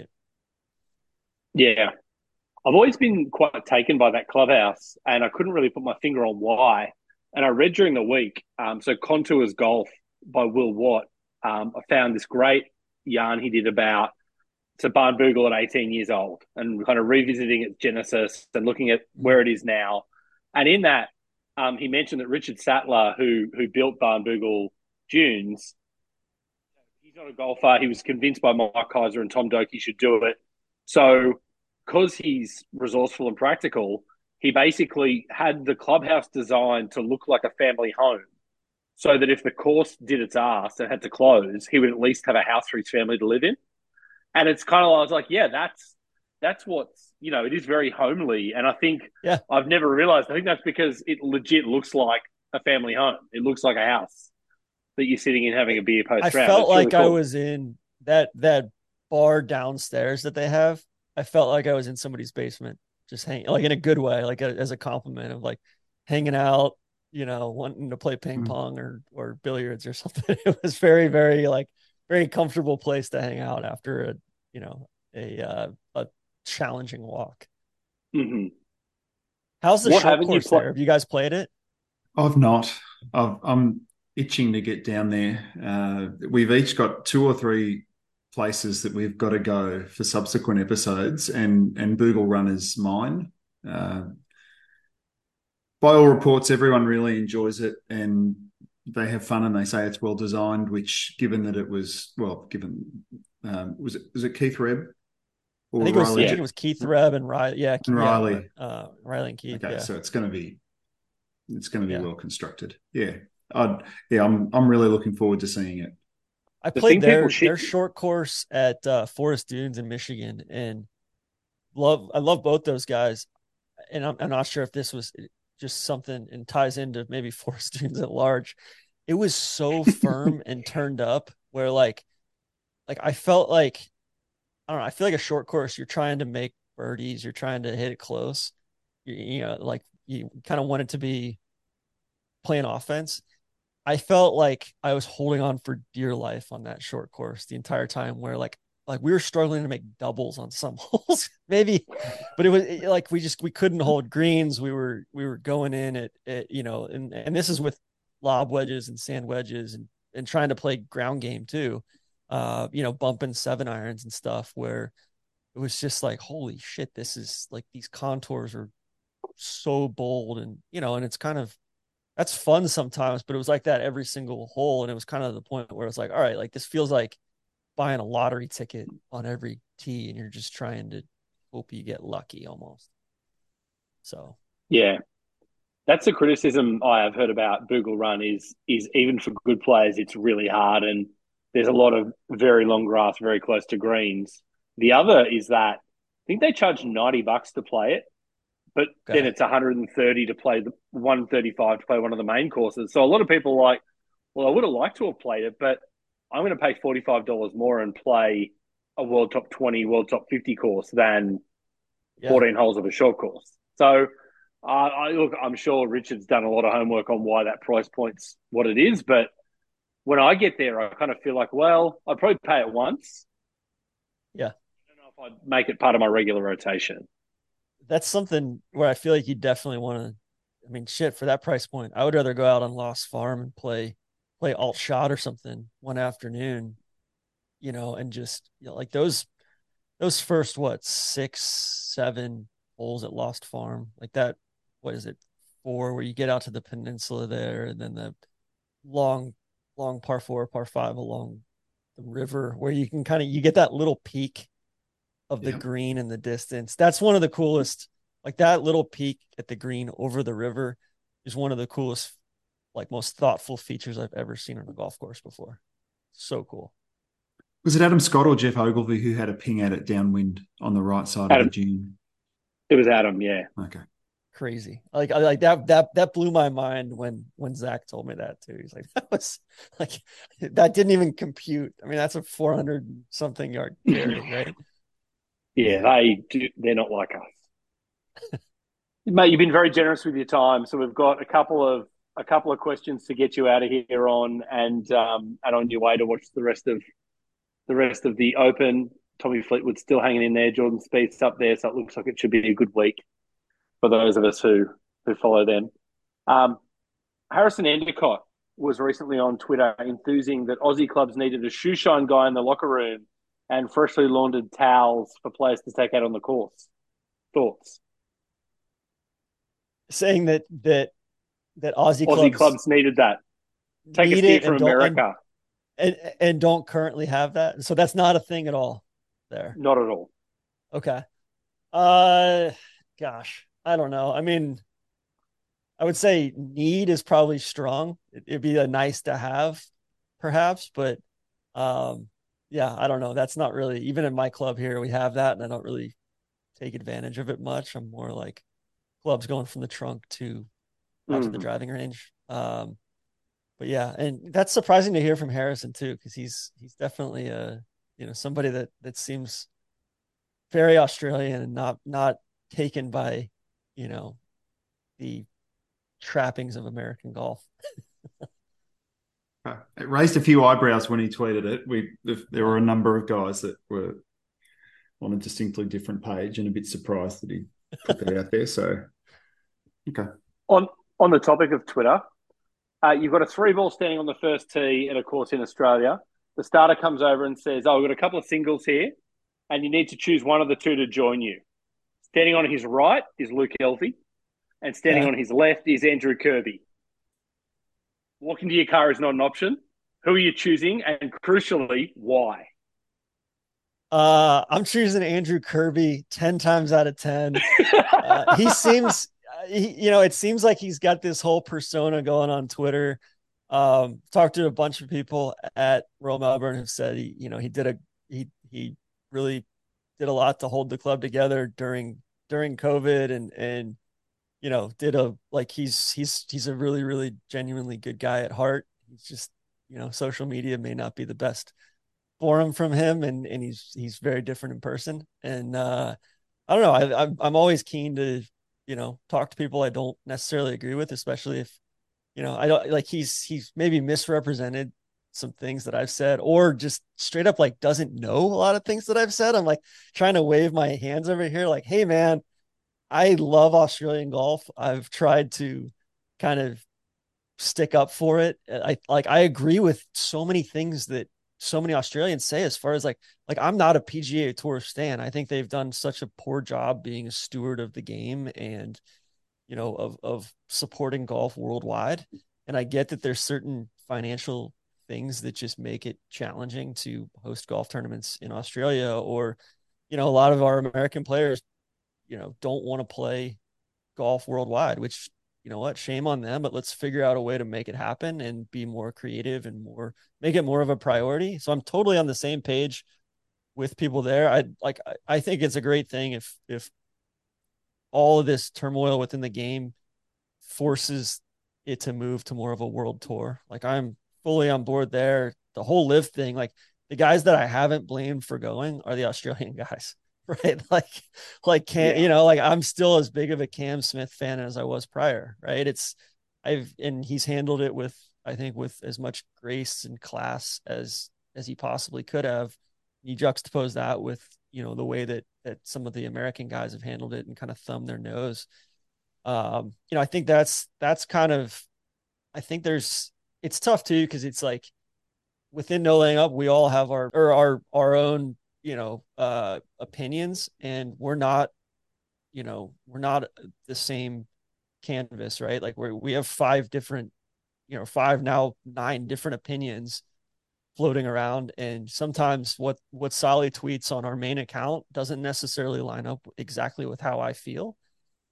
Yeah. I've always been quite taken by that clubhouse, and I couldn't really put my finger on why. And I read during the week, um, so Contours Golf by Will Watt, um, I found this great yarn he did about to Barnbougle at eighteen years old and kind of revisiting its genesis and looking at where it is now. And in that, um, he mentioned that Richard Sattler, who who built Barnbougle Dunes, he's not a golfer. He was convinced by Mike Kaiser and Tom Doak he should do it. So because he's resourceful and practical, he basically had the clubhouse designed to look like a family home, so that if the course did its ass and had to close, he would at least have a house for his family to live in. And it's kind of, I was like, yeah, that's that's what's, you know, it is very homely. And I think Yeah. I've never realized, I think that's because it legit looks like a family home. It looks like a house that you're sitting in having a beer post I round. felt It's like really I cool. was in that that bar downstairs that they have. I felt like I was in somebody's basement, just hanging, like in a good way, like a, as a compliment of like hanging out, you know, wanting to play ping Mm. pong or or billiards or something. It was very, very like very comfortable place to hang out after a, you know, a uh, a challenging walk. Mhm. How's the What short haven't you course pla- there? Have you guys played it? I've not. I've, I'm itching to get down there. Uh, we've each got two or three places that we've got to go for subsequent episodes, and and Boogle Run is mine. Uh, by all reports, everyone really enjoys it, and they have fun, and they say it's well designed. Which, given that it was well, given um, was it was it Keith Rebb or I think it was. Riley? I think it was Keith Rebb and Riley. Yeah, And yeah, Riley. uh, Riley and Keith. Okay, Yeah. so it's going to be it's going to be Yeah. well constructed. Yeah, I'd yeah, I'm I'm really looking forward to seeing it. I The played thing their people shit- their short course at uh, Forest Dunes in Michigan, and love I love both those guys. And I'm, I'm not sure if this was just something and ties into maybe Forest Dunes at large. It was so firm and turned up where like like I felt like, I don't know, I feel like a short course, you're trying to make birdies, you're trying to hit it close. You, you know, like you kind of want it to be playing offense. I felt like I was holding on for dear life on that short course the entire time, where like like we were struggling to make doubles on some holes, maybe, but it was it, like we just we couldn't hold greens. We were we were going in at, at you know, and and this is with lob wedges and sand wedges and and trying to play ground game too, uh, you know, bumping seven irons and stuff, where it was just like, holy shit, this is like, these contours are so bold, and you know, and it's kind of, that's fun sometimes, but it was like that every single hole. And it was kind of the point where it's like, all right, like this feels like buying a lottery ticket on every tee, and you're just trying to hope you get lucky almost. So Yeah. That's the criticism I have heard about Boogle Run is is even for good players, it's really hard, and there's a lot of very long grass very close to greens. The other is that I think they charge ninety bucks to play it, but Okay. then it's one hundred thirty to play the one thirty-five to play one of the main courses. So a lot of people are like, well, I would have liked to have played it, but I'm going to pay forty-five dollars more and play a World Top twenty, World Top fifty course than yeah, fourteen holes of a short course. So uh, I look, I'm sure Richard's done a lot of homework on why that price point's what it is, but when I get there, I kind of feel like, well, I'd probably pay it once. yeah. I don't know if I'd make it part of my regular rotation. That's something where I feel like you definitely want to, I mean, shit, for that price point, I would rather go out on Lost Farm and play, play alt shot or something one afternoon, you know, and just, you know, like those, those first, what, six, seven holes at Lost Farm, like that, what is it? Four, where you get out to the peninsula there, and then the long, long par four, par five along the river, where you can kind of, you get that little peak of the Yeah. green in the distance. That's one of the coolest. Like that little peak at the green over the river is one of the coolest, like most thoughtful features I've ever seen on a golf course before. So cool. Was it Adam Scott or Jeff Ogilvy who had a ping at it downwind on the right side Adam. of the dune? It was Adam, yeah. Okay. Crazy. Like, I like that, that, that blew my mind when, when Zach told me that too. He's like, that was like, that didn't even compute. I mean, that's a four hundred something yard carry, right? Yeah, they do, they're not like us. Mate, you've been very generous with your time. So we've got a couple of, a couple of questions to get you out of here on, and, um, and on your way to watch the rest of, the rest of the Open. Tommy Fleetwood's still hanging in there. Jordan Spieth's up there. So it looks like it should be a good week for those of us who, who follow them. Um, Harrison Endicott was recently on Twitter enthusing that Aussie clubs needed a shoe shine guy in the locker room and freshly laundered towels for players to take out on the course. Thoughts? Saying that that that Aussie, Aussie clubs, clubs needed that. Take a steer from America. And, and and don't currently have that. So that's not a thing at all there. Not at all. Okay. Uh gosh. I don't know. I mean, I would say need is probably strong. It'd be a nice to have, perhaps, but um, yeah, I don't know. That's not really, even in my club here, we have that, and I don't really take advantage of it much. I'm more like clubs going from the trunk to out mm. to the driving range. Um, but yeah, and that's surprising to hear from Harrison too, because he's he's definitely a you know somebody that that seems very Australian and not not taken by you know, the trappings of American golf. It raised a few eyebrows when he tweeted it. We there were a number of guys that were on a distinctly different page and a bit surprised that he put that out there. So, okay. On on the topic of Twitter, uh, you've got a three ball standing on the first tee at a course in Australia. The starter comes over and says, "Oh, we've got a couple of singles here, and you need to choose one of the two to join you." Standing on his right is Luke Elvy, and standing yeah. on his left is Andrew Kirby. Walking to your car is not an option. Who are you choosing, and crucially, why? Uh, I'm choosing Andrew Kirby ten times out of ten. uh, he seems, he, you know, it seems like he's got this whole persona going on Twitter. Um, talked to a bunch of people at Royal Melbourne who said he, you know, he did a he he really did a lot to hold the club together during during COVID and and you know did a like he's he's he's a really really genuinely good guy at heart. He's just you know social media may not be the best for him from him and and he's he's very different in person. And uh I don't know, I I'm I'm always keen to you know talk to people I don't necessarily agree with, especially if you know I don't like he's he's maybe misrepresented some things that I've said or just straight up like doesn't know a lot of things that I've said. I'm like trying to wave my hands over here like, hey man, I love Australian golf. I've tried to kind of stick up for it. I like I agree with so many things that so many Australians say as far as like like I'm not a P G A Tour stan. I think they've done such a poor job being a steward of the game and you know of of supporting golf worldwide. And I get that there's certain financial things that just make it challenging to host golf tournaments in Australia, or, you know, a lot of our American players, you know, don't want to play golf worldwide, which, you know what, shame on them, but let's figure out a way to make it happen and be more creative and more, make it more of a priority. So I'm totally on the same page with people there. I like, I think it's a great thing if, if all of this turmoil within the game forces it to move to more of a world tour. Like I'm fully on board there. The whole live thing, like the guys that I haven't blamed for going are the Australian guys, right? Like, like Cam, yeah. you know, like I'm still as big of a Cam Smith fan as I was prior, right? It's I've and he's handled it with I think with as much grace and class as as he possibly could have. You juxtapose that with you know the way that that some of the American guys have handled it and kind of thumb their nose. Um, you know, I think that's that's kind of I think there's. It's tough too because it's like within No Laying Up, we all have our or our our own you know uh, opinions, and we're not you know we're not the same canvas, right? Like we we have five different you know five now nine different opinions floating around, and sometimes what what Solly tweets on our main account doesn't necessarily line up exactly with how I feel.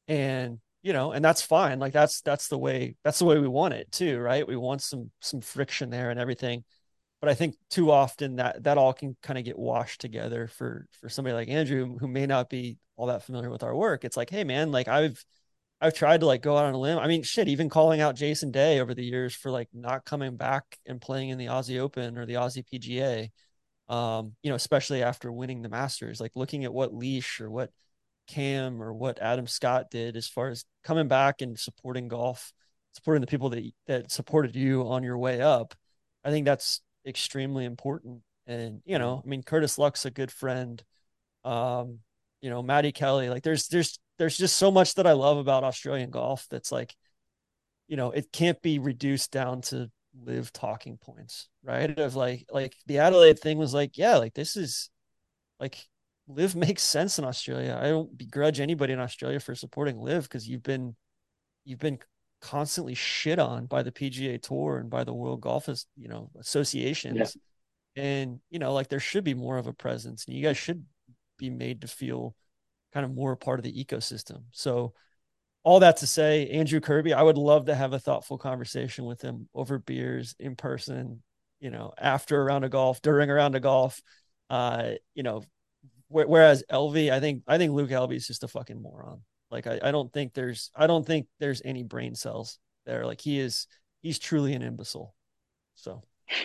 And, you know, and that's fine. Like that's, that's the way, that's the way we want it too. Right. We want some, some friction there and everything. But I think too often that, that all can kind of get washed together for, for somebody like Andrew, who may not be all that familiar with our work. It's like, hey man, like I've, I've tried to like go out on a limb. I mean, shit, even calling out Jason Day over the years for like not coming back and playing in the Aussie Open or the Aussie P G A. Um, you know, especially after winning the Masters, like looking at what Leash or what Cam or what Adam Scott did as far as coming back and supporting golf, supporting the people that that supported you on your way up. I think that's extremely important. And, you know, I mean, Curtis Luck's a good friend. Um, you know, Matty Kelly, like there's, there's, there's just so much that I love about Australian golf. That's like, you know, it can't be reduced down to live talking points, right? Of like, like the Adelaide thing was like, yeah, like this is like live makes sense in Australia. I don't begrudge anybody in Australia for supporting live because you've been, you've been constantly shit on by the P G A Tour and by the World Golf, you know, associations. Yeah. And, you know, like there should be more of a presence and you guys should be made to feel kind of more a part of the ecosystem. So all that to say, Andrew Kirby, I would love to have a thoughtful conversation with him over beers in person, you know, after a round of golf, during a round of golf. Uh, you know, wh- whereas L V, I think, I think Luke Elvy is just a fucking moron. Like, I, I don't think there's, I don't think there's any brain cells there. Like he is, he's truly an imbecile. So.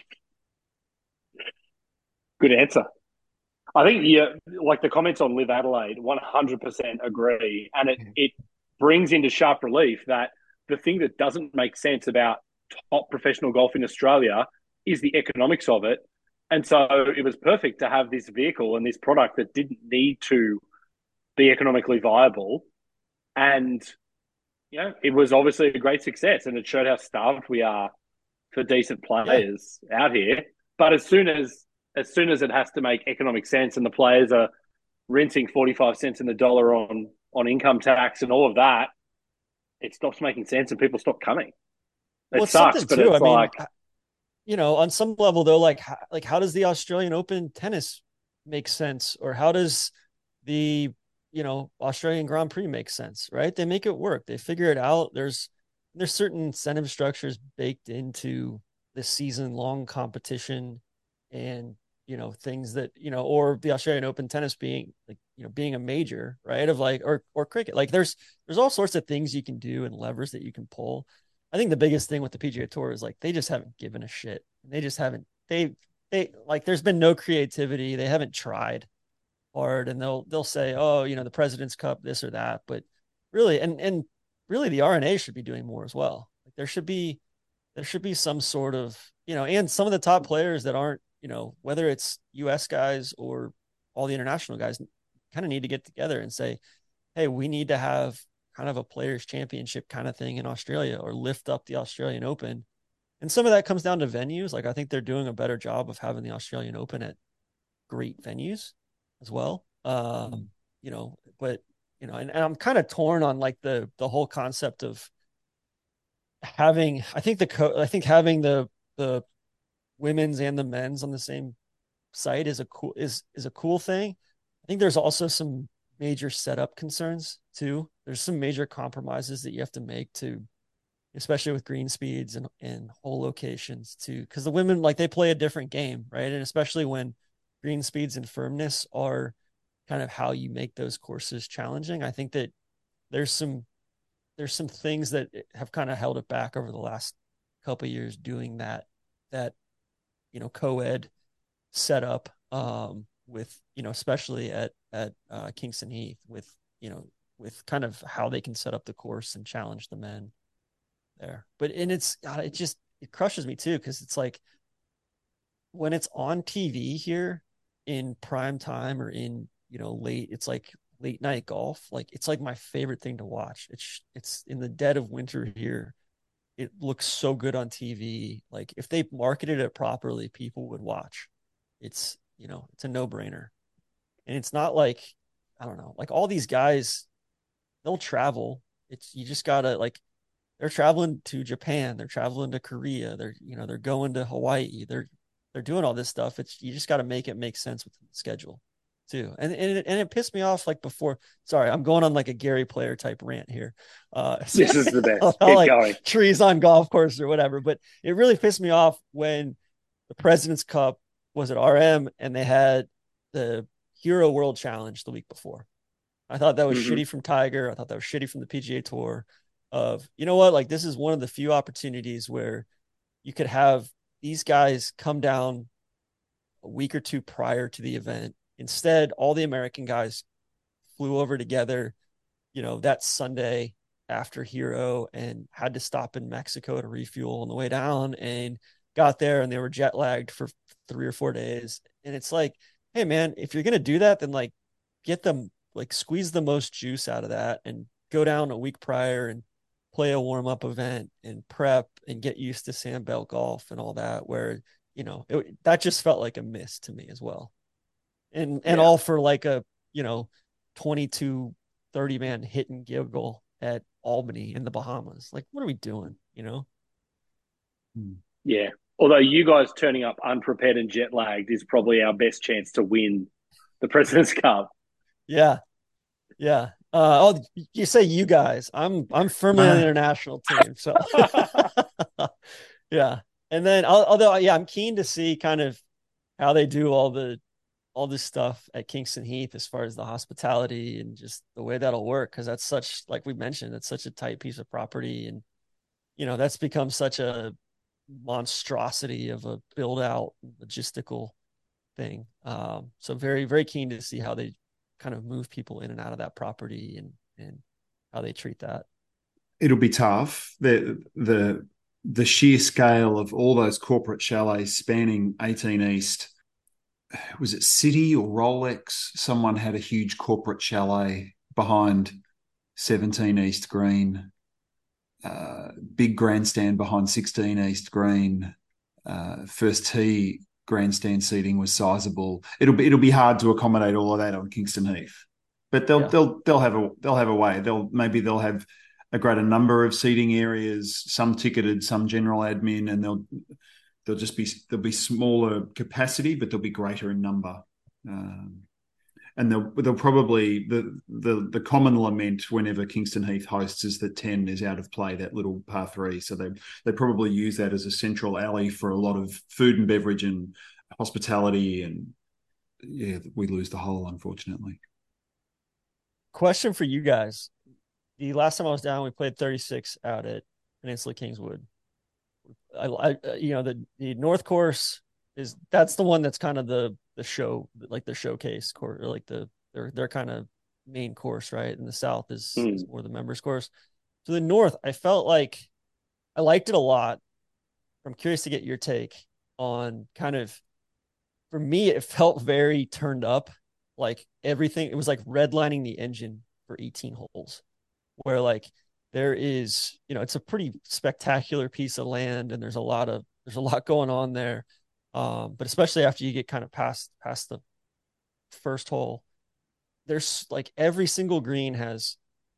Good answer. I think, yeah, like the comments on Live Adelaide, one hundred percent agree. And it, it brings into sharp relief that the thing that doesn't make sense about top professional golf in Australia is the economics of it. And so it was perfect to have this vehicle and this product that didn't need to be economically viable. And, you know, it was obviously a great success and it showed how starved we are for decent players yeah. out here. But as soon as, as soon as it has to make economic sense and the players are rinsing forty-five cents in the dollar on, on income tax and all of that, it stops making sense and people stop coming. It well, sucks, but too. it's I like, mean, you know, on some level though, like, like how does the Australian Open tennis make sense? Or how does the, you know, Australian Grand Prix make sense, right? They make it work. They figure it out. There's, there's certain incentive structures baked into the season long competition and, you know, things that, you know, or the Australian Open tennis being like, you know, being a major, right. Of like, or, or cricket, like there's, there's all sorts of things you can do and levers that you can pull. I think the biggest thing with the P G A Tour is like, they just haven't given a shit. They just haven't, they, they like, there's been no creativity. They haven't tried hard and they'll, they'll say, oh, you know, the President's Cup, this or that, but really, and, and really the R N A should be doing more as well. Like there should be, there should be some sort of, you know, and some of the top players that aren't, you know, whether it's U S guys or all the international guys kind of need to get together and say, hey, we need to have kind of a players championship kind of thing in Australia or lift up the Australian Open. And some of that comes down to venues. Like I think they're doing a better job of having the Australian Open at great venues as well. Um, mm-hmm. You know, but, you know, and, and I'm kind of torn on like the, the whole concept of having, I think the, co- I think having the, the women's and the men's on the same site is a cool, is, is a cool thing. I think there's also some major setup concerns too. There's some major compromises that you have to make to, especially with green speeds and, and hole locations too. Cause the women, like they play a different game, right? And especially when green speeds and firmness are kind of how you make those courses challenging. I think that there's some, there's some things that have kind of held it back over the last couple of years doing that, that, you know, co-ed setup um, with, you know, especially at, at uh, Kingston Heath with, you know, with kind of how they can set up the course and challenge the men there. But, and it's, God, it just, it crushes me too. Cause it's like when it's on T V here in prime time or in, you know, late, it's like late night golf. Like, it's like my favorite thing to watch. It's, it's in the dead of winter here. It looks so good on T V. Like if they marketed it properly, people would watch. It's, you know, it's a no brainer. And it's not like, I don't know, like all these guys, they'll travel. It's, you just gotta like, they're traveling to Japan. They're traveling to Korea. They're, you know, they're going to Hawaii. They're, they're doing all this stuff. It's, you just got to make it make sense with the schedule. too. And and it, and it pissed me off like before. Sorry, I'm going on like a Gary Player type rant here. Uh, this is the best. Keep like going. Trees on golf course or whatever. But it really pissed me off when the President's Cup was at R M and they had the Hero World Challenge the week before. I thought that was mm-hmm. shitty from Tiger. I thought that was shitty from the P G A Tour. Of, you know what, like this is one of the few opportunities where you could have these guys come down a week or two prior to the event. Instead, all the American guys flew over together, you know, that Sunday after Hero and had to stop in Mexico to refuel on the way down and got there and they were jet lagged for three or four days. And it's like, hey man, if you're going to do that, then like get them, like squeeze the most juice out of that and go down a week prior and play a warm-up event and prep and get used to sandbelt golf and all that, where, you know, it, that just felt like a miss to me as well. And, and yeah. all for like a, you know, twenty-two, thirty man hit and giggle at Albany in the Bahamas. Like, what are we doing? You know? Yeah. Although you guys turning up unprepared and jet lagged is probably our best chance to win the President's Cup. Yeah. Yeah. Uh, oh, you say you guys. I'm I'm firmly on the international team. So, yeah. And then, although, yeah, I'm keen to see kind of how they do all the all this stuff at Kingston Heath as far as the hospitality and just the way that'll work, because that's such, like we mentioned, it's such a tight piece of property, and you know that's become such a monstrosity of a build out logistical thing. Um, so very very keen to see how they kind of move people in and out of that property and and how they treat that. It'll be tough. The the the sheer scale of all those corporate chalets spanning eighteen East. Was it City or Rolex? Someone had a huge corporate chalet behind seventeen East Green, uh, big grandstand behind sixteen East Green. Uh, first tee grandstand seating was sizable. It'll be it'll be hard to accommodate all of that on Kingston Heath, but they'll yeah. they'll they'll have a they'll have a way. They'll maybe they'll have a greater number of seating areas, some ticketed, some general admin, and they'll they'll just be there'll be smaller capacity, but they'll be greater in number. Um, and they'll they'll probably the the the common lament whenever Kingston Heath hosts is that ten is out of play, that little par three. So they they probably use that as a central alley for a lot of food and beverage and hospitality, and yeah, we lose the hole, unfortunately. Question for you guys: the last time I was down, we played thirty-six out at Peninsula Kingswood. I, I you know the the North Course is that's the one that's kind of the the show, like the showcase course, or like the their their kind of main course, right? And the South is, mm. is more the members course. So the North, I felt like I liked it a lot. I'm curious to get your take on kind of, for me, it felt very turned up, like everything. It was like redlining the engine for eighteen holes, where like there is, you know, it's a pretty spectacular piece of land, and there's a lot of there's a lot going on there. Um, but especially after you get kind of past past the first hole, there's like every single green has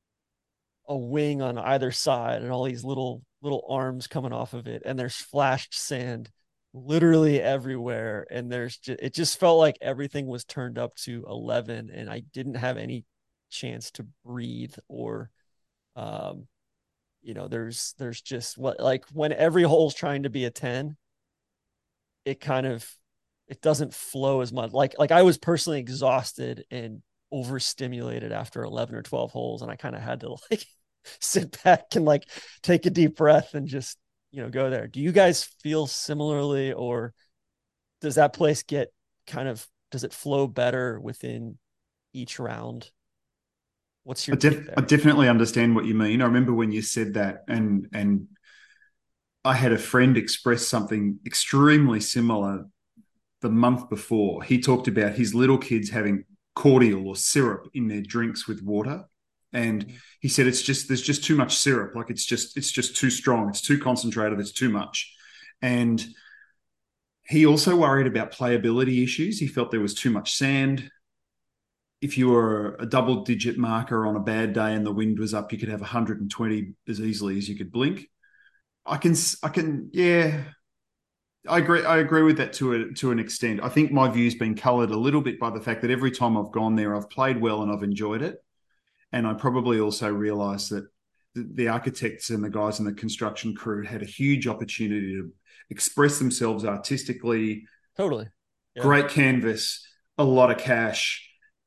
a wing on either side and all these little little arms coming off of it, and there's flashed sand literally everywhere, and there's just, it just felt like everything was turned up to eleven, and I didn't have any chance to breathe or um you know there's there's just what like when every hole's trying to be a ten, it kind of, it doesn't flow as much. Like, like I was personally exhausted and overstimulated after eleven or twelve holes. And I kind of had to like sit back and like take a deep breath and just, you know, go there. Do you guys feel similarly, or does that place get kind of, does it flow better within each round? What's your, I, def- I definitely understand what you mean. I remember when you said that, and, and, I had a friend express something extremely similar the month before. He talked about his little kids having cordial or syrup in their drinks with water. And he said, it's just, there's just too much syrup. Like it's just, it's just too strong. It's too concentrated. It's too much. And he also worried about playability issues. He felt there was too much sand. If you were a double digit marker on a bad day and the wind was up, you could have one hundred twenty as easily as you could blink. I can, I can, yeah, I agree. I agree with that to a, to an extent. I think my view's been coloured a little bit by the fact that every time I've gone there, I've played well and I've enjoyed it. And I probably also realised that the, the architects and the guys in the construction crew had a huge opportunity to express themselves artistically. Totally. Yeah. Great canvas, a lot of cash.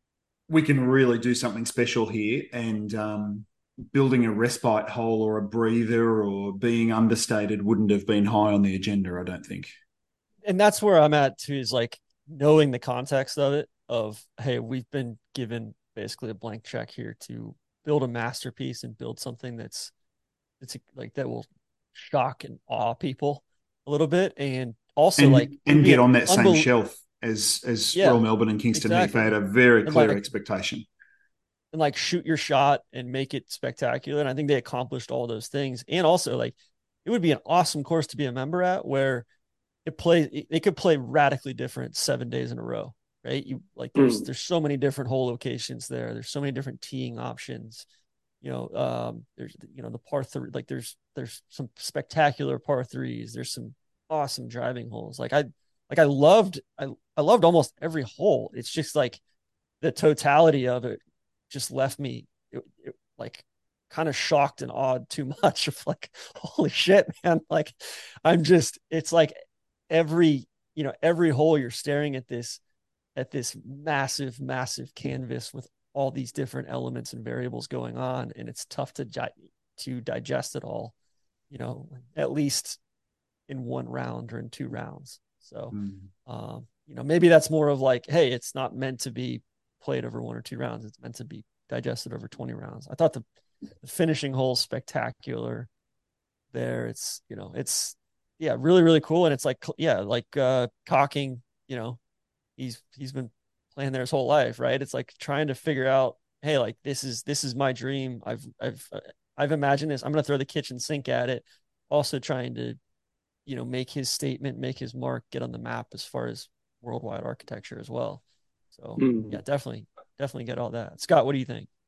We can really do something special here. And um, building a respite hole or a breather or being understated wouldn't have been high on the agenda, I don't think. And that's where I'm at too, is like knowing the context of it, of, hey, we've been given basically a blank check here to build a masterpiece and build something that's, it's like, that will shock and awe people a little bit. And also and, like, and get on that unbel- same shelf as, as yeah, Royal Melbourne and Kingston exactly. Heath. They had a very and clear like, expectation. And like shoot your shot and make it spectacular. And I think they accomplished all those things. And also like, it would be an awesome course to be a member at, where it plays, it could play radically different seven days in a row, right? You like, there's, mm. there's so many different hole locations there. There's so many different teeing options, you know, um, there's, you know, the par three, like there's, there's some spectacular par threes. There's some awesome driving holes. Like I, like I loved, I, I loved almost every hole. It's just like the totality of it just left me it, it, like kind of shocked and awed too much of like, holy shit, man. Like I'm just, it's like every, you know, every hole you're staring at this, at this massive, massive canvas with all these different elements and variables going on. And it's tough to, to digest it all, you know, at least in one round or in two rounds. So, mm. um, you know, maybe that's more of like, hey, it's not meant to be played over one or two rounds. It's meant to be digested over twenty rounds. I thought the, the finishing hole spectacular there. It's, you know, it's, yeah, really, really cool. And it's like, yeah, like uh, Cocking, you know, he's, he's been playing there his whole life, right? It's like trying to figure out, hey, like this is, this is my dream. I've, I've, I've imagined this. I'm going to throw the kitchen sink at it. Also trying to, you know, make his statement, make his mark, get on the map as far as worldwide architecture as well. So mm. yeah, definitely, definitely get all that. Scott, what do you think?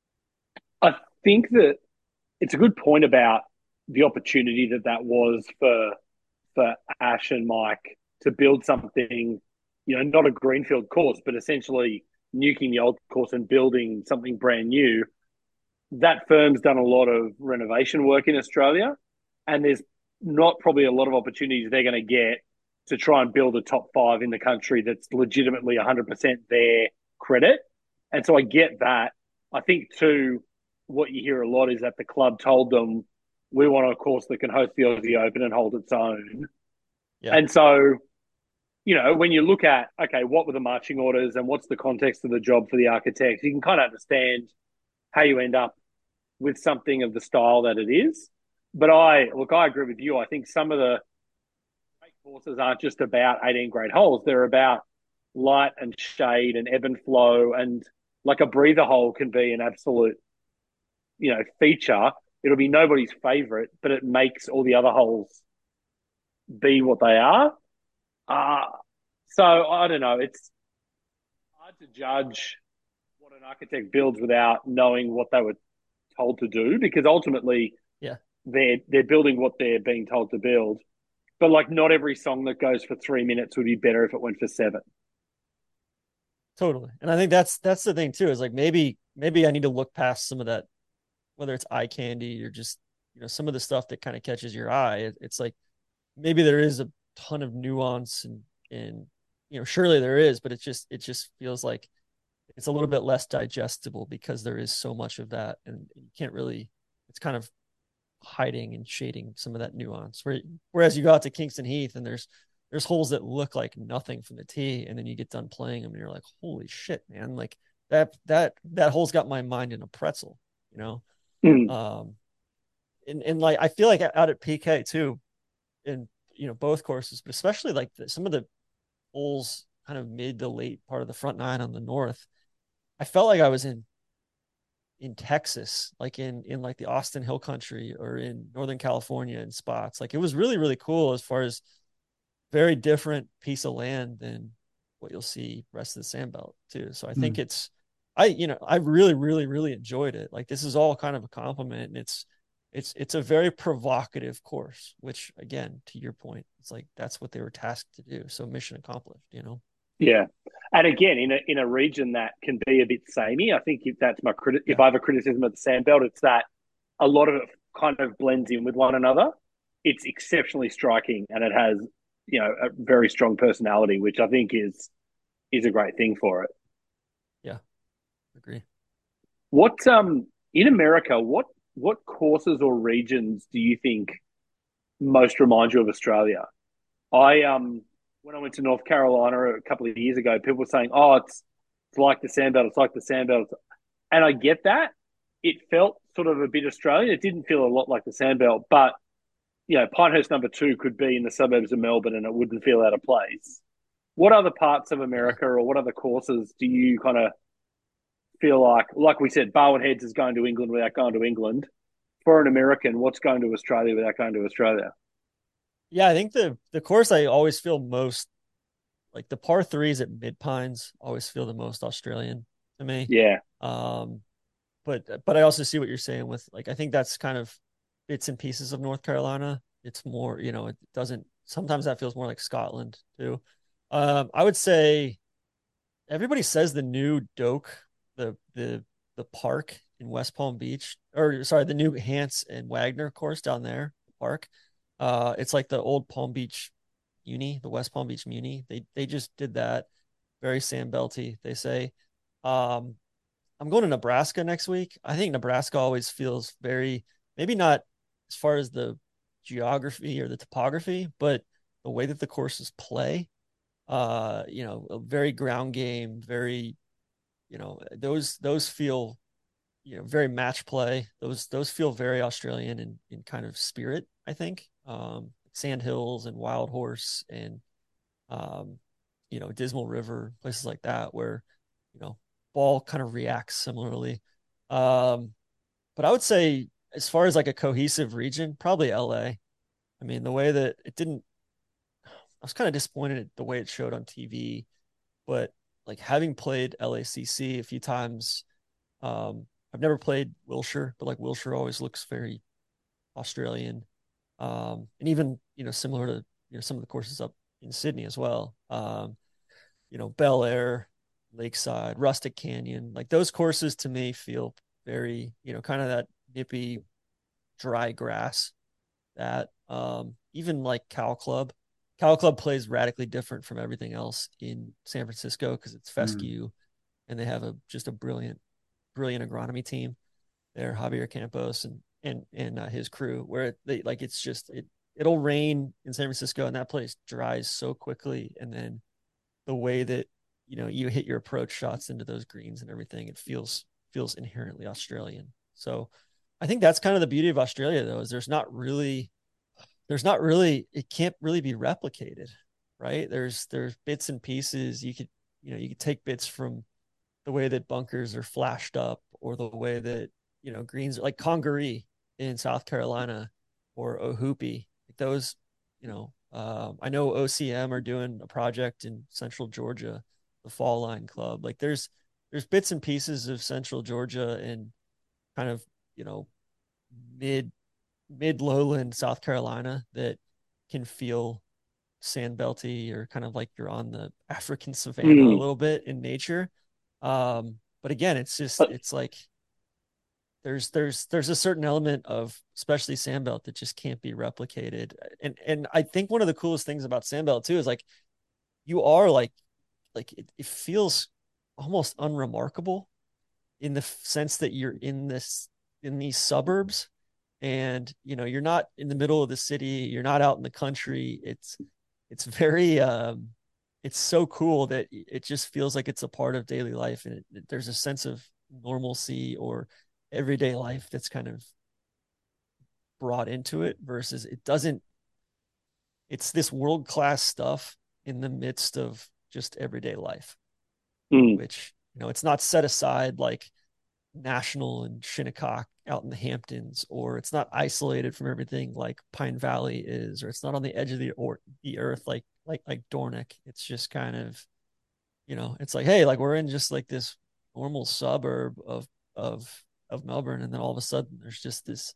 I think that it's a good point about the opportunity that that was for for Ash and Mike to build something, you know, not a greenfield course, but essentially nuking the old course and building something brand new. That firm's done a lot of renovation work in Australia, and there's not probably a lot of opportunities they're going to get to try and build a top five in the country that's legitimately one hundred percent their credit. And so I get that. I think, too, what you hear a lot is that the club told them, we want a course that can host the Aussie Open and hold its own. Yeah. And so, you know, when you look at, okay, what were the marching orders and what's the context of the job for the architects, you can kind of understand how you end up with something of the style that it is. But I, look, I agree with you. I think some of the great courses aren't just about eighteen great holes. They're about light and shade and ebb and flow. And like a breather hole can be an absolute, you know, feature. It'll be nobody's favorite, but it makes all the other holes be what they are. Uh, so I don't know. It's hard to judge what an architect builds without knowing what they were told to do, because ultimately, yeah, they're they're building what they're being told to build. But like, not every song that goes for three minutes would be better if it went for seven. Totally. And I think that's that's the thing too, is like maybe maybe I need to look past some of that, whether it's eye candy or just, you know, some of the stuff that kind of catches your eye. It, it's like maybe there is a ton of nuance and and you know, surely there is, but it just it just feels like it's a little bit less digestible because there is so much of that, and you can't really, it's kind of hiding and shading some of that nuance. Where, whereas you go out to Kingston Heath and there's there's holes that look like nothing from the tee, and then you get done playing them and you're like, holy shit, man, like that that that hole's got my mind in a pretzel, you know. Mm. Um, and and like I feel like out at P K too, in you know both courses, but especially like the, some of the holes kind of mid to late part of the front nine on the north, I felt like I was in in Texas, like in in like the Austin Hill Country or in Northern California in spots. Like it was really, really cool as far as very different piece of land than what you'll see rest of the Sandbelt too. So I think mm. it's, I, you know, I really, really, really enjoyed it. Like this is all kind of a compliment, and it's, it's it's a very provocative course, which again, to your point, it's like that's what they were tasked to do. So mission accomplished, you know. Yeah, and again, in a in a region that can be a bit samey, I think if that's my criti- Yeah. if I have a criticism of the Sandbelt, it's that a lot of it kind of blends in with one another. It's exceptionally striking, and it has, you know, a very strong personality, which I think is is a great thing for it. Yeah, agree. What um in America, what what courses or regions do you think most remind you of Australia? I um when I went to North Carolina a couple of years ago, people were saying, "Oh, it's it's like the Sandbelt, it's like the Sandbelt," and I get that. It felt sort of a bit Australian. It didn't feel a lot like the Sandbelt, but you know, Pinehurst number two could be in the suburbs of Melbourne, and it wouldn't feel out of place. What other parts of Yeah. America or what other courses do you kind of feel like, like we said, Barwon Heads is going to England without going to England? For an American, what's going to Australia without going to Australia? Yeah, I think the the course I always feel most like the par threes at Mid Pines always feel the most Australian to me. Yeah. Um, but but I also see what you're saying with like I think that's kind of bits and pieces of North Carolina. It's more, you know, it doesn't sometimes that feels more like Scotland too. Um, I would say everybody says the new Doak, the the the park in West Palm Beach, or sorry, the new Hance and Wagner course down there, park. Uh, it's like the old Palm Beach Muni, the West Palm Beach Muni. They they just did that. Very Sandbelty, they say. Um, I'm going to Nebraska next week. I think Nebraska always feels very, maybe not as far as the geography or the topography, but the way that the courses play. Uh, you know, a very ground game, very, you know, those those feel, you know, very match play. Those those feel very Australian in in kind of spirit, I think. Um, Sand Hills and Wild Horse and um, you know, Dismal River, places like that where, you know, ball kind of reacts similarly. Um, but I would say as far as like a cohesive region, probably L A. I mean, the way that it didn't, I was kind of disappointed at the way it showed on T V, but like having played L A C C a few times, um, I've never played Wilshire, but like Wilshire always looks very Australian. Um, and even, you know, similar to, you know, some of the courses up in Sydney as well. Um, you know, Bel Air, Lakeside, Rustic Canyon, like those courses to me feel very, you know, kind of that nippy, dry grass that um, even like Cal Club. Cal Club plays radically different from everything else in San Francisco because it's fescue mm. and they have a just a brilliant, brilliant agronomy team there, Javier Campos and and and uh, his crew, where they like it's just it it'll rain in San Francisco and that place dries so quickly, and then the way that you know you hit your approach shots into those greens and everything, it feels feels inherently Australian. So I think that's kind of the beauty of Australia, though, is there's not really there's not really it can't really be replicated, right? There's there's bits and pieces you could you know you could take bits from the way that bunkers are flashed up or the way that you know greens are like Congaree in South Carolina or Ohoopee, those you know um, I know O C M are doing a project in Central Georgia, the Fall Line Club. Like there's there's bits and pieces of Central Georgia and kind of you know mid mid lowland South Carolina that can feel sandbelty or kind of like you're on the African savannah mm. a little bit in nature. Um, but again, it's just it's like there's there's there's a certain element of especially Sandbelt that just can't be replicated. And and I think one of the coolest things about Sandbelt too is like you are like like it, it feels almost unremarkable in the sense that you're in this in these suburbs and you know you're not in the middle of the city, you're not out in the country. It's it's very um it's so cool that it just feels like it's a part of daily life and it, it, there's a sense of normalcy or everyday life that's kind of brought into it versus it doesn't it's this world-class stuff in the midst of just everyday life mm. which you know it's not set aside like National and Shinnecock out in the Hamptons, or it's not isolated from everything like Pine Valley is, or it's not on the edge of the or the earth like like like Dornick. It's just kind of you know it's like hey like we're in just like this normal suburb of of of Melbourne, and then all of a sudden there's just this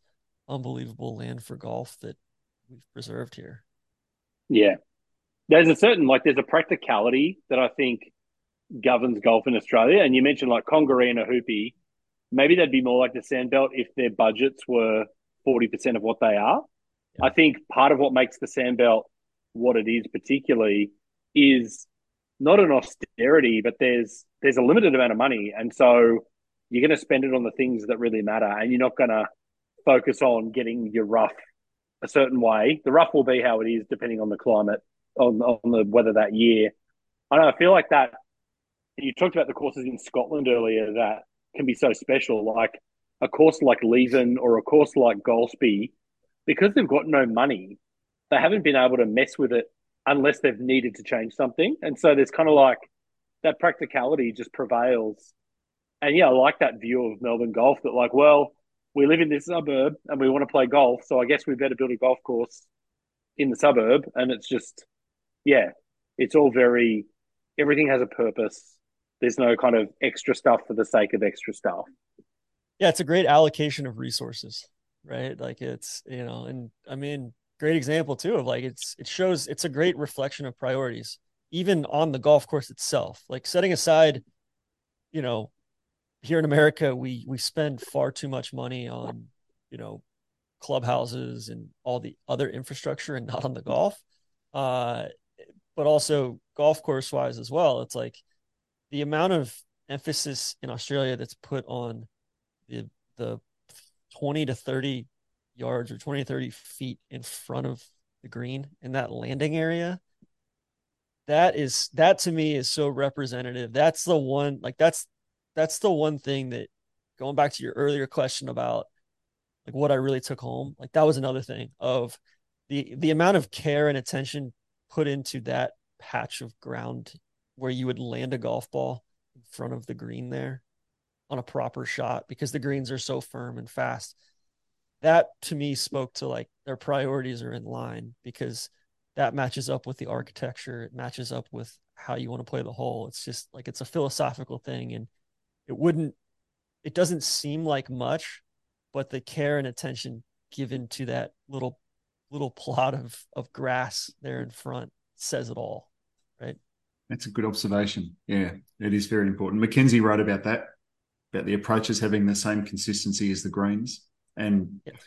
unbelievable land for golf that we've preserved here. Yeah. There's a certain, like, there's a practicality that I think governs golf in Australia. And you mentioned like Congaree and Hoopy. Maybe they'd be more like the Sandbelt if their budgets were forty percent of what they are. Yeah. I think part of what makes the Sandbelt what it is particularly is not an austerity, but there's there's a limited amount of money. And so you're going to spend it on the things that really matter. And you're not going to focus on getting your rough a certain way. The rough will be how it is depending on the climate, on, on the weather that year. I know, I feel like that. You talked about the courses in Scotland earlier that can be so special, like a course like Leven or a course like Golspie, because they've got no money, they haven't been able to mess with it unless they've needed to change something. And so there's kind of like that practicality just prevails. And yeah, I like that view of Melbourne golf that like, well, we live in this suburb and we want to play golf, so I guess we better build a golf course in the suburb. And it's just, yeah, it's all very, everything has a purpose. There's no kind of extra stuff for the sake of extra stuff. Yeah, it's a great allocation of resources, right? Like it's, you know, and I mean, great example too of like it's it shows it's a great reflection of priorities, even on the golf course itself. Like setting aside, you know, here in America, we we spend far too much money on, you know, clubhouses and all the other infrastructure and not on the golf. Uh, but also golf course wise as well. It's like the amount of emphasis in Australia that's put on the the twenty to thirty yards or twenty to thirty feet in front of the green in that landing area. That is, that to me is so representative. That's the one, like that's, that's the one thing that, going back to your earlier question about like what I really took home, like that was another thing of the, the amount of care and attention put into that patch of ground where you would land a golf ball in front of the green there on a proper shot because the greens are so firm and fast. That to me spoke to like their priorities are in line because that matches up with the architecture. It matches up with how you want to play the hole. It's just like, it's a philosophical thing, and it wouldn't, it doesn't seem like much, but the care and attention given to that little, little plot of, of grass there in front says it all. Right. That's a good observation. Yeah, it is very important. Mackenzie wrote about that, about the approaches having the same consistency as the greens. And yeah.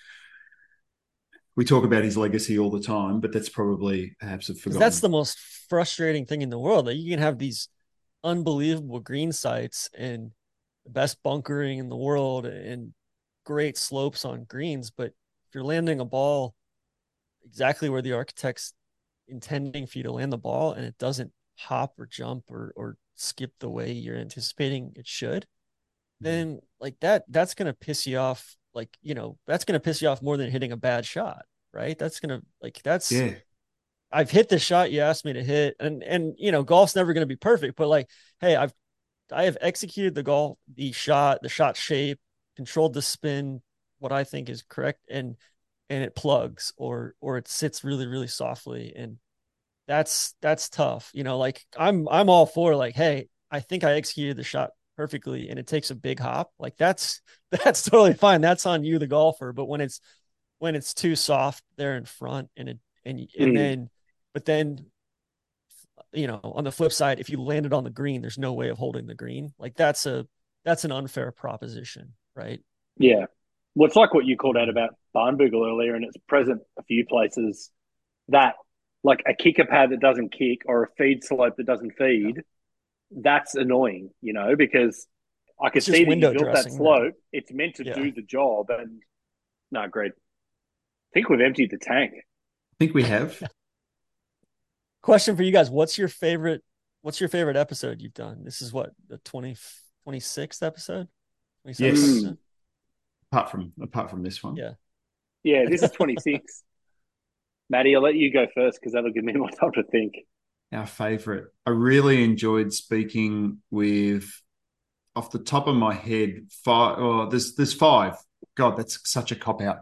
we talk about his legacy all the time, but that's probably perhaps a forgotten. That's the most frustrating thing in the world, that you can have these unbelievable green sites and the best bunkering in the world and great slopes on greens. But if you're landing a ball exactly where the architect's intending for you to land the ball and it doesn't hop or jump or, or skip the way you're anticipating it should, then like that, that's going to piss you off. Like, you know, that's going to piss you off more than hitting a bad shot, right? That's going to like, that's, yeah. I've hit the shot you asked me to hit, and, and, you know, golf's never going to be perfect, but like, hey, I've, I have executed the golf, the shot, the shot shape, controlled the spin, what I think is correct. And, and it plugs or, or it sits really, really softly. And that's, that's tough. You know, like I'm, I'm all for like, hey, I think I executed the shot perfectly and it takes a big hop. Like that's, that's totally fine. That's on you, the golfer. But when it's, when it's too soft there in front and it, and, and mm. then, but then, you know, on the flip side, if you landed on the green, there's no way of holding the green. Like that's a, that's an unfair proposition. Right. Yeah. Well, it's like what you called out about Barnbougle earlier, and it's present a few places that like a kicker pad that doesn't kick or a feed slope that doesn't feed. Yeah. That's annoying, you know, because I can see that you built that slope. Now. It's meant to yeah. do the job. And no, great. I think we've emptied the tank. I think we have. Question for you guys. What's your favorite, what's your favorite episode you've done? This is what, the twenty, twenty-sixth episode? Yes. Episode? Apart from, apart from this one. Yeah. Yeah. This is twenty-six. Maddie, I'll let you go first because that'll give me more time to think. Our favorite. I really enjoyed speaking with, off the top of my head, five. Oh, there's there's five. God, that's such a cop out.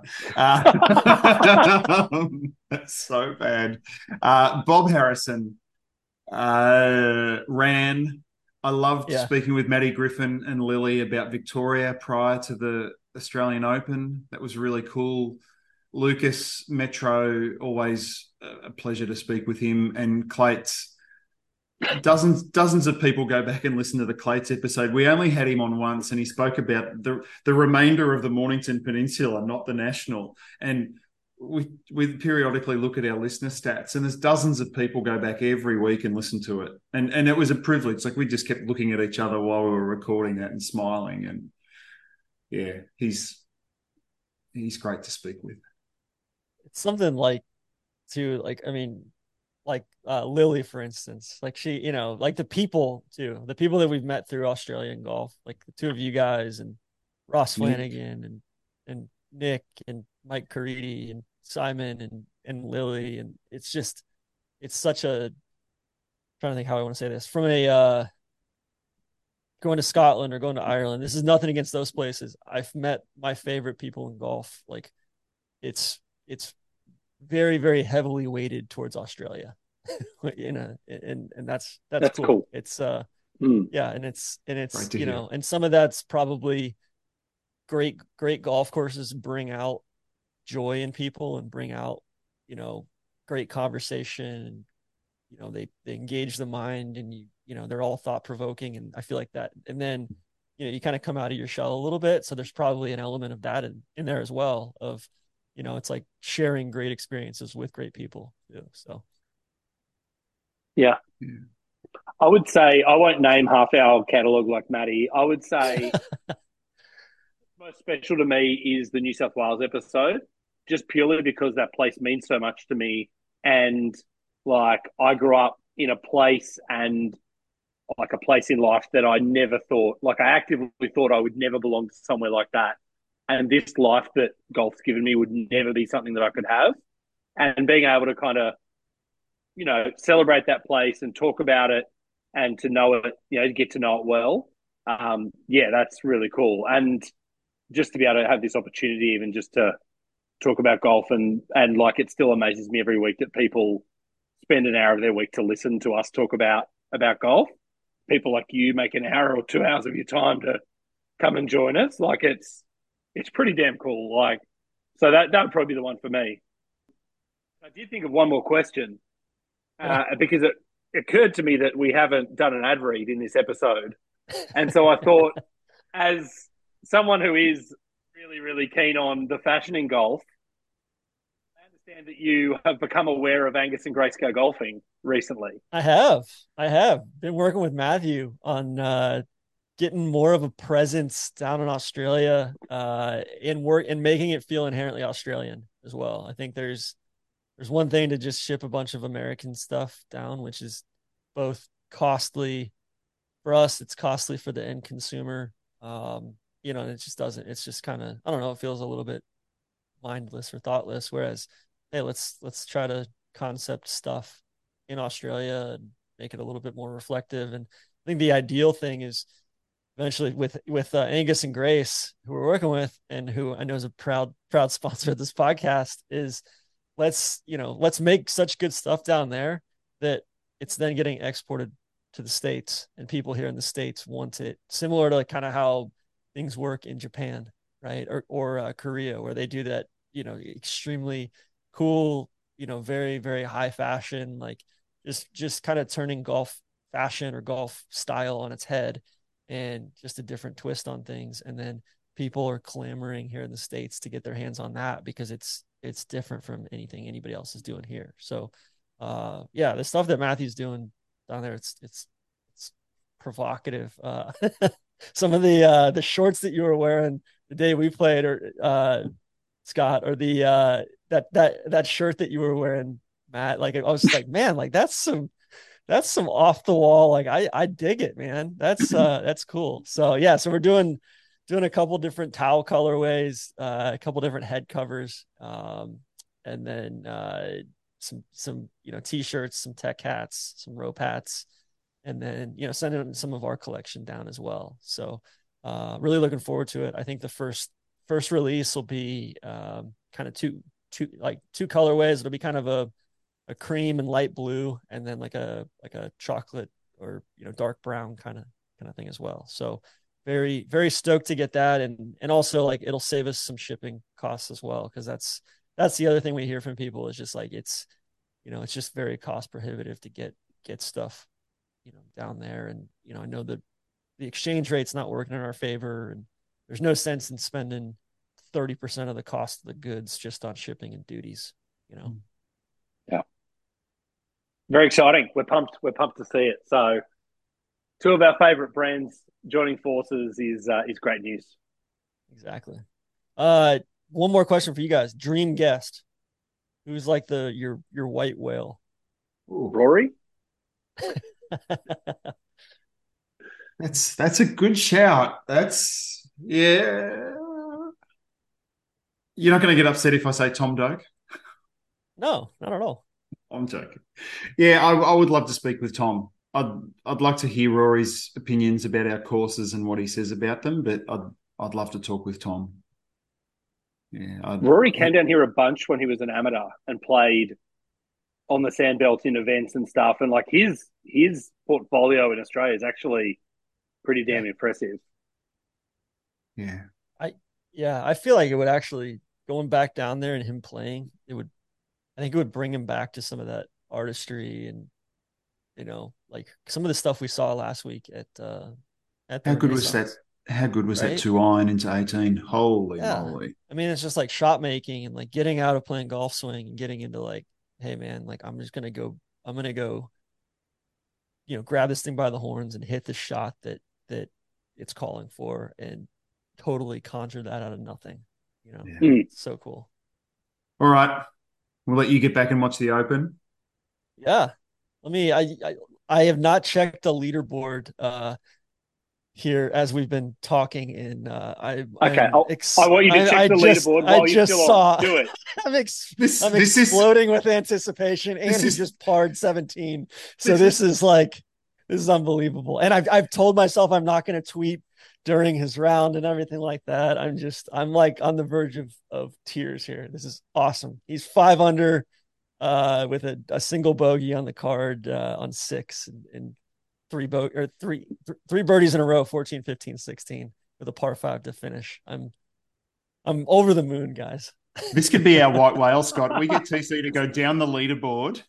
Uh, that's so bad. Uh, Bob Harrison uh, ran. I loved yeah. speaking with Maddie Griffin and Lily about Victoria prior to the Australian Open. That was really cool. Lucas Metro, always a pleasure to speak with him. And Clates, dozens dozens of people go back and listen to the Clates episode. We only had him on once, and he spoke about the the remainder of the Mornington Peninsula, not the National. And we we periodically look at our listener stats, and there's dozens of people go back every week and listen to it. And and it was a privilege. Like, we just kept looking at each other while we were recording that and smiling. And yeah, he's he's great to speak with. It's something like to like, I mean, like uh, Lily, for instance, like she, you know, like the people too, the people that we've met through Australian golf, like the two of you guys and Ross Flanagan and, and Nick and Mike Caridi and Simon and, and Lily. And it's just, it's such a, I'm trying to think how I want to say this from a, uh, going to Scotland or going to Ireland. This is nothing against those places. I've met my favorite people in golf. Like it's, it's very, very heavily weighted towards Australia. you know, and, and that's, that's, that's cool. cool. It's, uh, mm. yeah. And it's, and it's, Right you hear. know, and some of that's probably great, great golf courses bring out joy in people and bring out, you know, great conversation. And, you know, they, they engage the mind, and you, you know, they're all thought provoking. And I feel like that. And then, you know, you kind of come out of your shell a little bit. So there's probably an element of that in, in there as well of, you know, it's like sharing great experiences with great people too. So. Yeah. yeah. I would say, I won't name half our catalogue like Matty. I would say most special to me is the New South Wales episode, just purely because that place means so much to me. And like, I grew up in a place and like a place in life that I never thought, like I actively thought I would never belong to somewhere like that. And this life that golf's given me would never be something that I could have. And being able to kind of, you know, celebrate that place and talk about it and to know it, you know, to get to know it well. Um, yeah, that's really cool. And just to be able to have this opportunity, even just to talk about golf and, and like, it still amazes me every week that people spend an hour of their week to listen to us talk about, about golf. People like you make an hour or two hours of your time to come and join us. Like it's, it's pretty damn cool. Like, so that, that would probably be the one for me. I did think of one more question uh, because it occurred to me that we haven't done an ad read in this episode. And so I thought, as someone who is really, really keen on the fashion in golf, I understand that you have become aware of Angus and Grayscale Golfing recently. I have. I have been working with Matthew on uh, getting more of a presence down in Australia uh, and work and making it feel inherently Australian as well. I think there's there's one thing to just ship a bunch of American stuff down, which is both costly for us. It's costly for the end consumer. Um, you know, and it just doesn't, it's just kind of, I don't know, it feels a little bit mindless or thoughtless. Whereas, hey, let's, let's try to concept stuff in Australia and make it a little bit more reflective. And I think the ideal thing is eventually with, with uh, Angus and Grace, who we're working with and who I know is a proud, proud sponsor of this podcast, is let's, you know, let's make such good stuff down there that it's then getting exported to the States, and people here in the States want it, similar to kind of how things work in Japan, right? Or, or uh, Korea, where they do that, you know, extremely cool, you know, very, very high fashion, like just, just kind of turning golf fashion or golf style on its head and just a different twist on things. And then people are clamoring here in the States to get their hands on that because it's, it's different from anything anybody else is doing here. So uh, yeah, the stuff that Matthew's doing down there, it's, it's, it's provocative. Uh, some of the, uh, the shorts that you were wearing the day we played, or uh, Scott, or the, uh, that, that, that shirt that you were wearing, Matt, like, I was just like, man, like that's some, that's some off the wall. Like I, I dig it, man. That's, uh, that's cool. So yeah, so we're doing, doing a couple different towel colorways, uh, a couple different head covers, um, and then, uh, some, some, you know, t-shirts, some tech hats, some rope hats, and then, you know, sending some of our collection down as well. So, uh, really looking forward to it. I think the first, first release will be, um, kind of two, two, like two colorways. It'll be kind of a, a cream and light blue, and then like a, like a chocolate or, you know, dark brown kind of, kind of thing as well. So very, very stoked to get that. And, and also like, it'll save us some shipping costs as well. Cause that's, that's the other thing we hear from people is just like, it's, you know, it's just very cost prohibitive to get, get stuff, you know, down there. And, you know, I know that the exchange rate's not working in our favor, and there's no sense in spending thirty percent of the cost of the goods just on shipping and duties, you know? Yeah. Very exciting. We're pumped. We're pumped to see it. So two of our favorite brands joining forces is, uh, is great news. Exactly. Uh, one more question for you guys. Dream guest. Who's like the, your, your white whale? Ooh. Rory? That's that's a good shout. That's yeah. You're not going to get upset if I say Tom Doak? No, not at all. I'm joking. Yeah, I, I would love to speak with Tom. I'd I'd like to hear Rory's opinions about our courses and what he says about them, but I'd I'd love to talk with Tom. Yeah, I'd, Rory came down here a bunch when he was an amateur and played on the Sandbelt in events and stuff, and like his his portfolio in Australia is actually pretty damn yeah. impressive. Yeah. I yeah, I feel like it would actually, going back down there and him playing, it would, I think it would bring him back to some of that artistry and, you know, like some of the stuff we saw last week at uh at the How good was that? How good was right? that two iron into eighteen? Holy yeah. moly. I mean, it's just like shot making and like getting out of playing golf swing and getting into like, hey man, like I'm just gonna go, I'm gonna go, you know, grab this thing by the horns and hit the shot that that it's calling for and totally conjure that out of nothing. You know, Yeah. Mm. It's so cool. All right. We'll let you get back and watch the Open. Yeah. Let me, I, I, I have not checked the leaderboard uh, here as we've been talking in, uh, I, Okay. ex- I want you to check I, the I just, leaderboard while I you're just still saw, on. Do it. I'm, ex- This, I'm this exploding with anticipation, and this he is- just parred seventeen. So this this, is, is like, this is unbelievable. And I've, I've told myself I'm not going to tweet during his round and everything like that. I'm just, I'm like on the verge of, of tears here. This is awesome. He's five under uh, with a, a single bogey on the card uh, on six and, and three bo- or three, th- three birdies in a row, fourteen, fifteen, sixteen with a par five to finish. I'm, I'm over the moon, guys. This could be our white whale, Scott. We get T C to go down the leaderboard.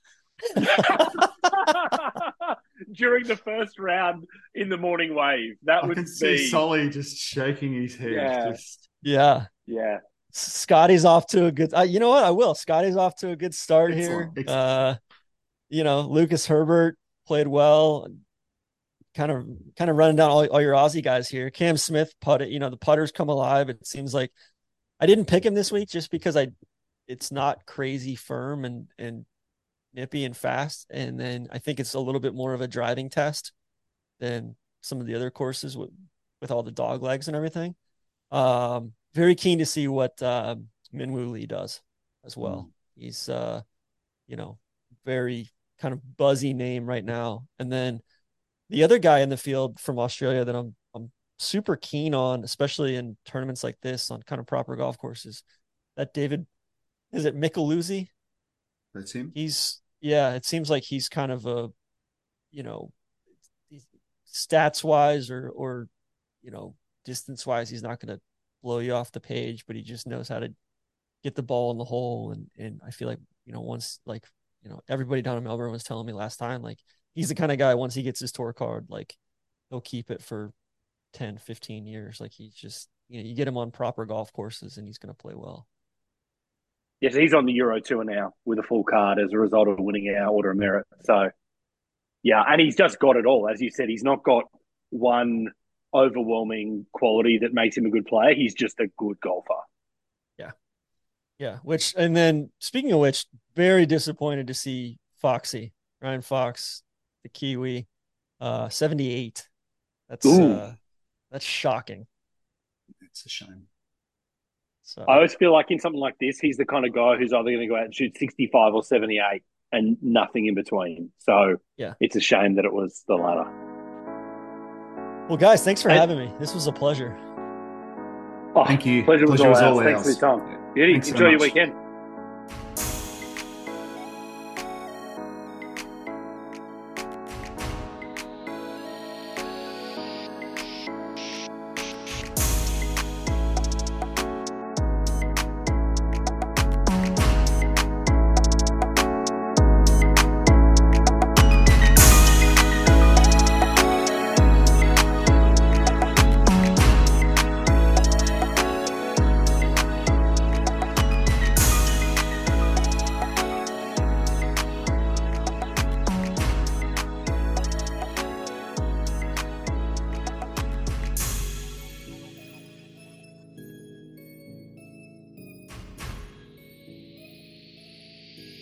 During the first round in the morning wave. That I would can be see Solly just shaking his head. Yeah. Just Yeah. Yeah. Scotty's off to a good, uh, you know what? I will. Scotty's off to a good start Excellent. here. Excellent. Uh, you know, Lucas Herbert played well. Kind of, kind of running down all, all your Aussie guys here. Cam Smith putted, you know, the putters come alive. It seems like I didn't pick him this week just because I, it's not crazy firm and, and nippy and fast. And then I think it's a little bit more of a driving test than some of the other courses with, with all the dog legs and everything. Um, very keen to see what uh, Minwoo Lee does as well. Mm. He's, uh, you know, very kind of buzzy name right now. And then the other guy in the field from Australia that I'm I'm super keen on, especially in tournaments like this on kind of proper golf courses, that David, is it Micheluzzi? That's him. He's, yeah, it seems like he's kind of a, you know, stats wise or, or, you know, distance wise, he's not going to blow you off the page, but he just knows how to get the ball in the hole. And, and I feel like, you know, once like, you know, everybody down in Melbourne was telling me last time, like he's the kind of guy, once he gets his tour card, like he'll keep it for ten, fifteen years. Like he's just, you know, you get him on proper golf courses and he's going to play well. Yes, he's on the Euro Tour now with a full card as a result of winning our Order of Merit. So, yeah, and he's just got it all. As you said, he's not got one overwhelming quality that makes him a good player. He's just a good golfer. Yeah. Yeah. Which, and then speaking of which, very disappointed to see Foxy, Ryan Fox, the Kiwi, uh, seventy-eight. That's, uh, that's shocking. It's a shame. So I always feel like in something like this, he's the kind of guy who's either going to go out and shoot sixty-five or seventy-eight and nothing in between. So yeah, it's a shame that it was the latter. Well, guys, thanks for I, having me. This was a pleasure. Oh, Thank you. Pleasure, Pleasure was was all all ours. Thanks ours. for your time. Yeah. Beauty. Thanks so Enjoy your much. weekend.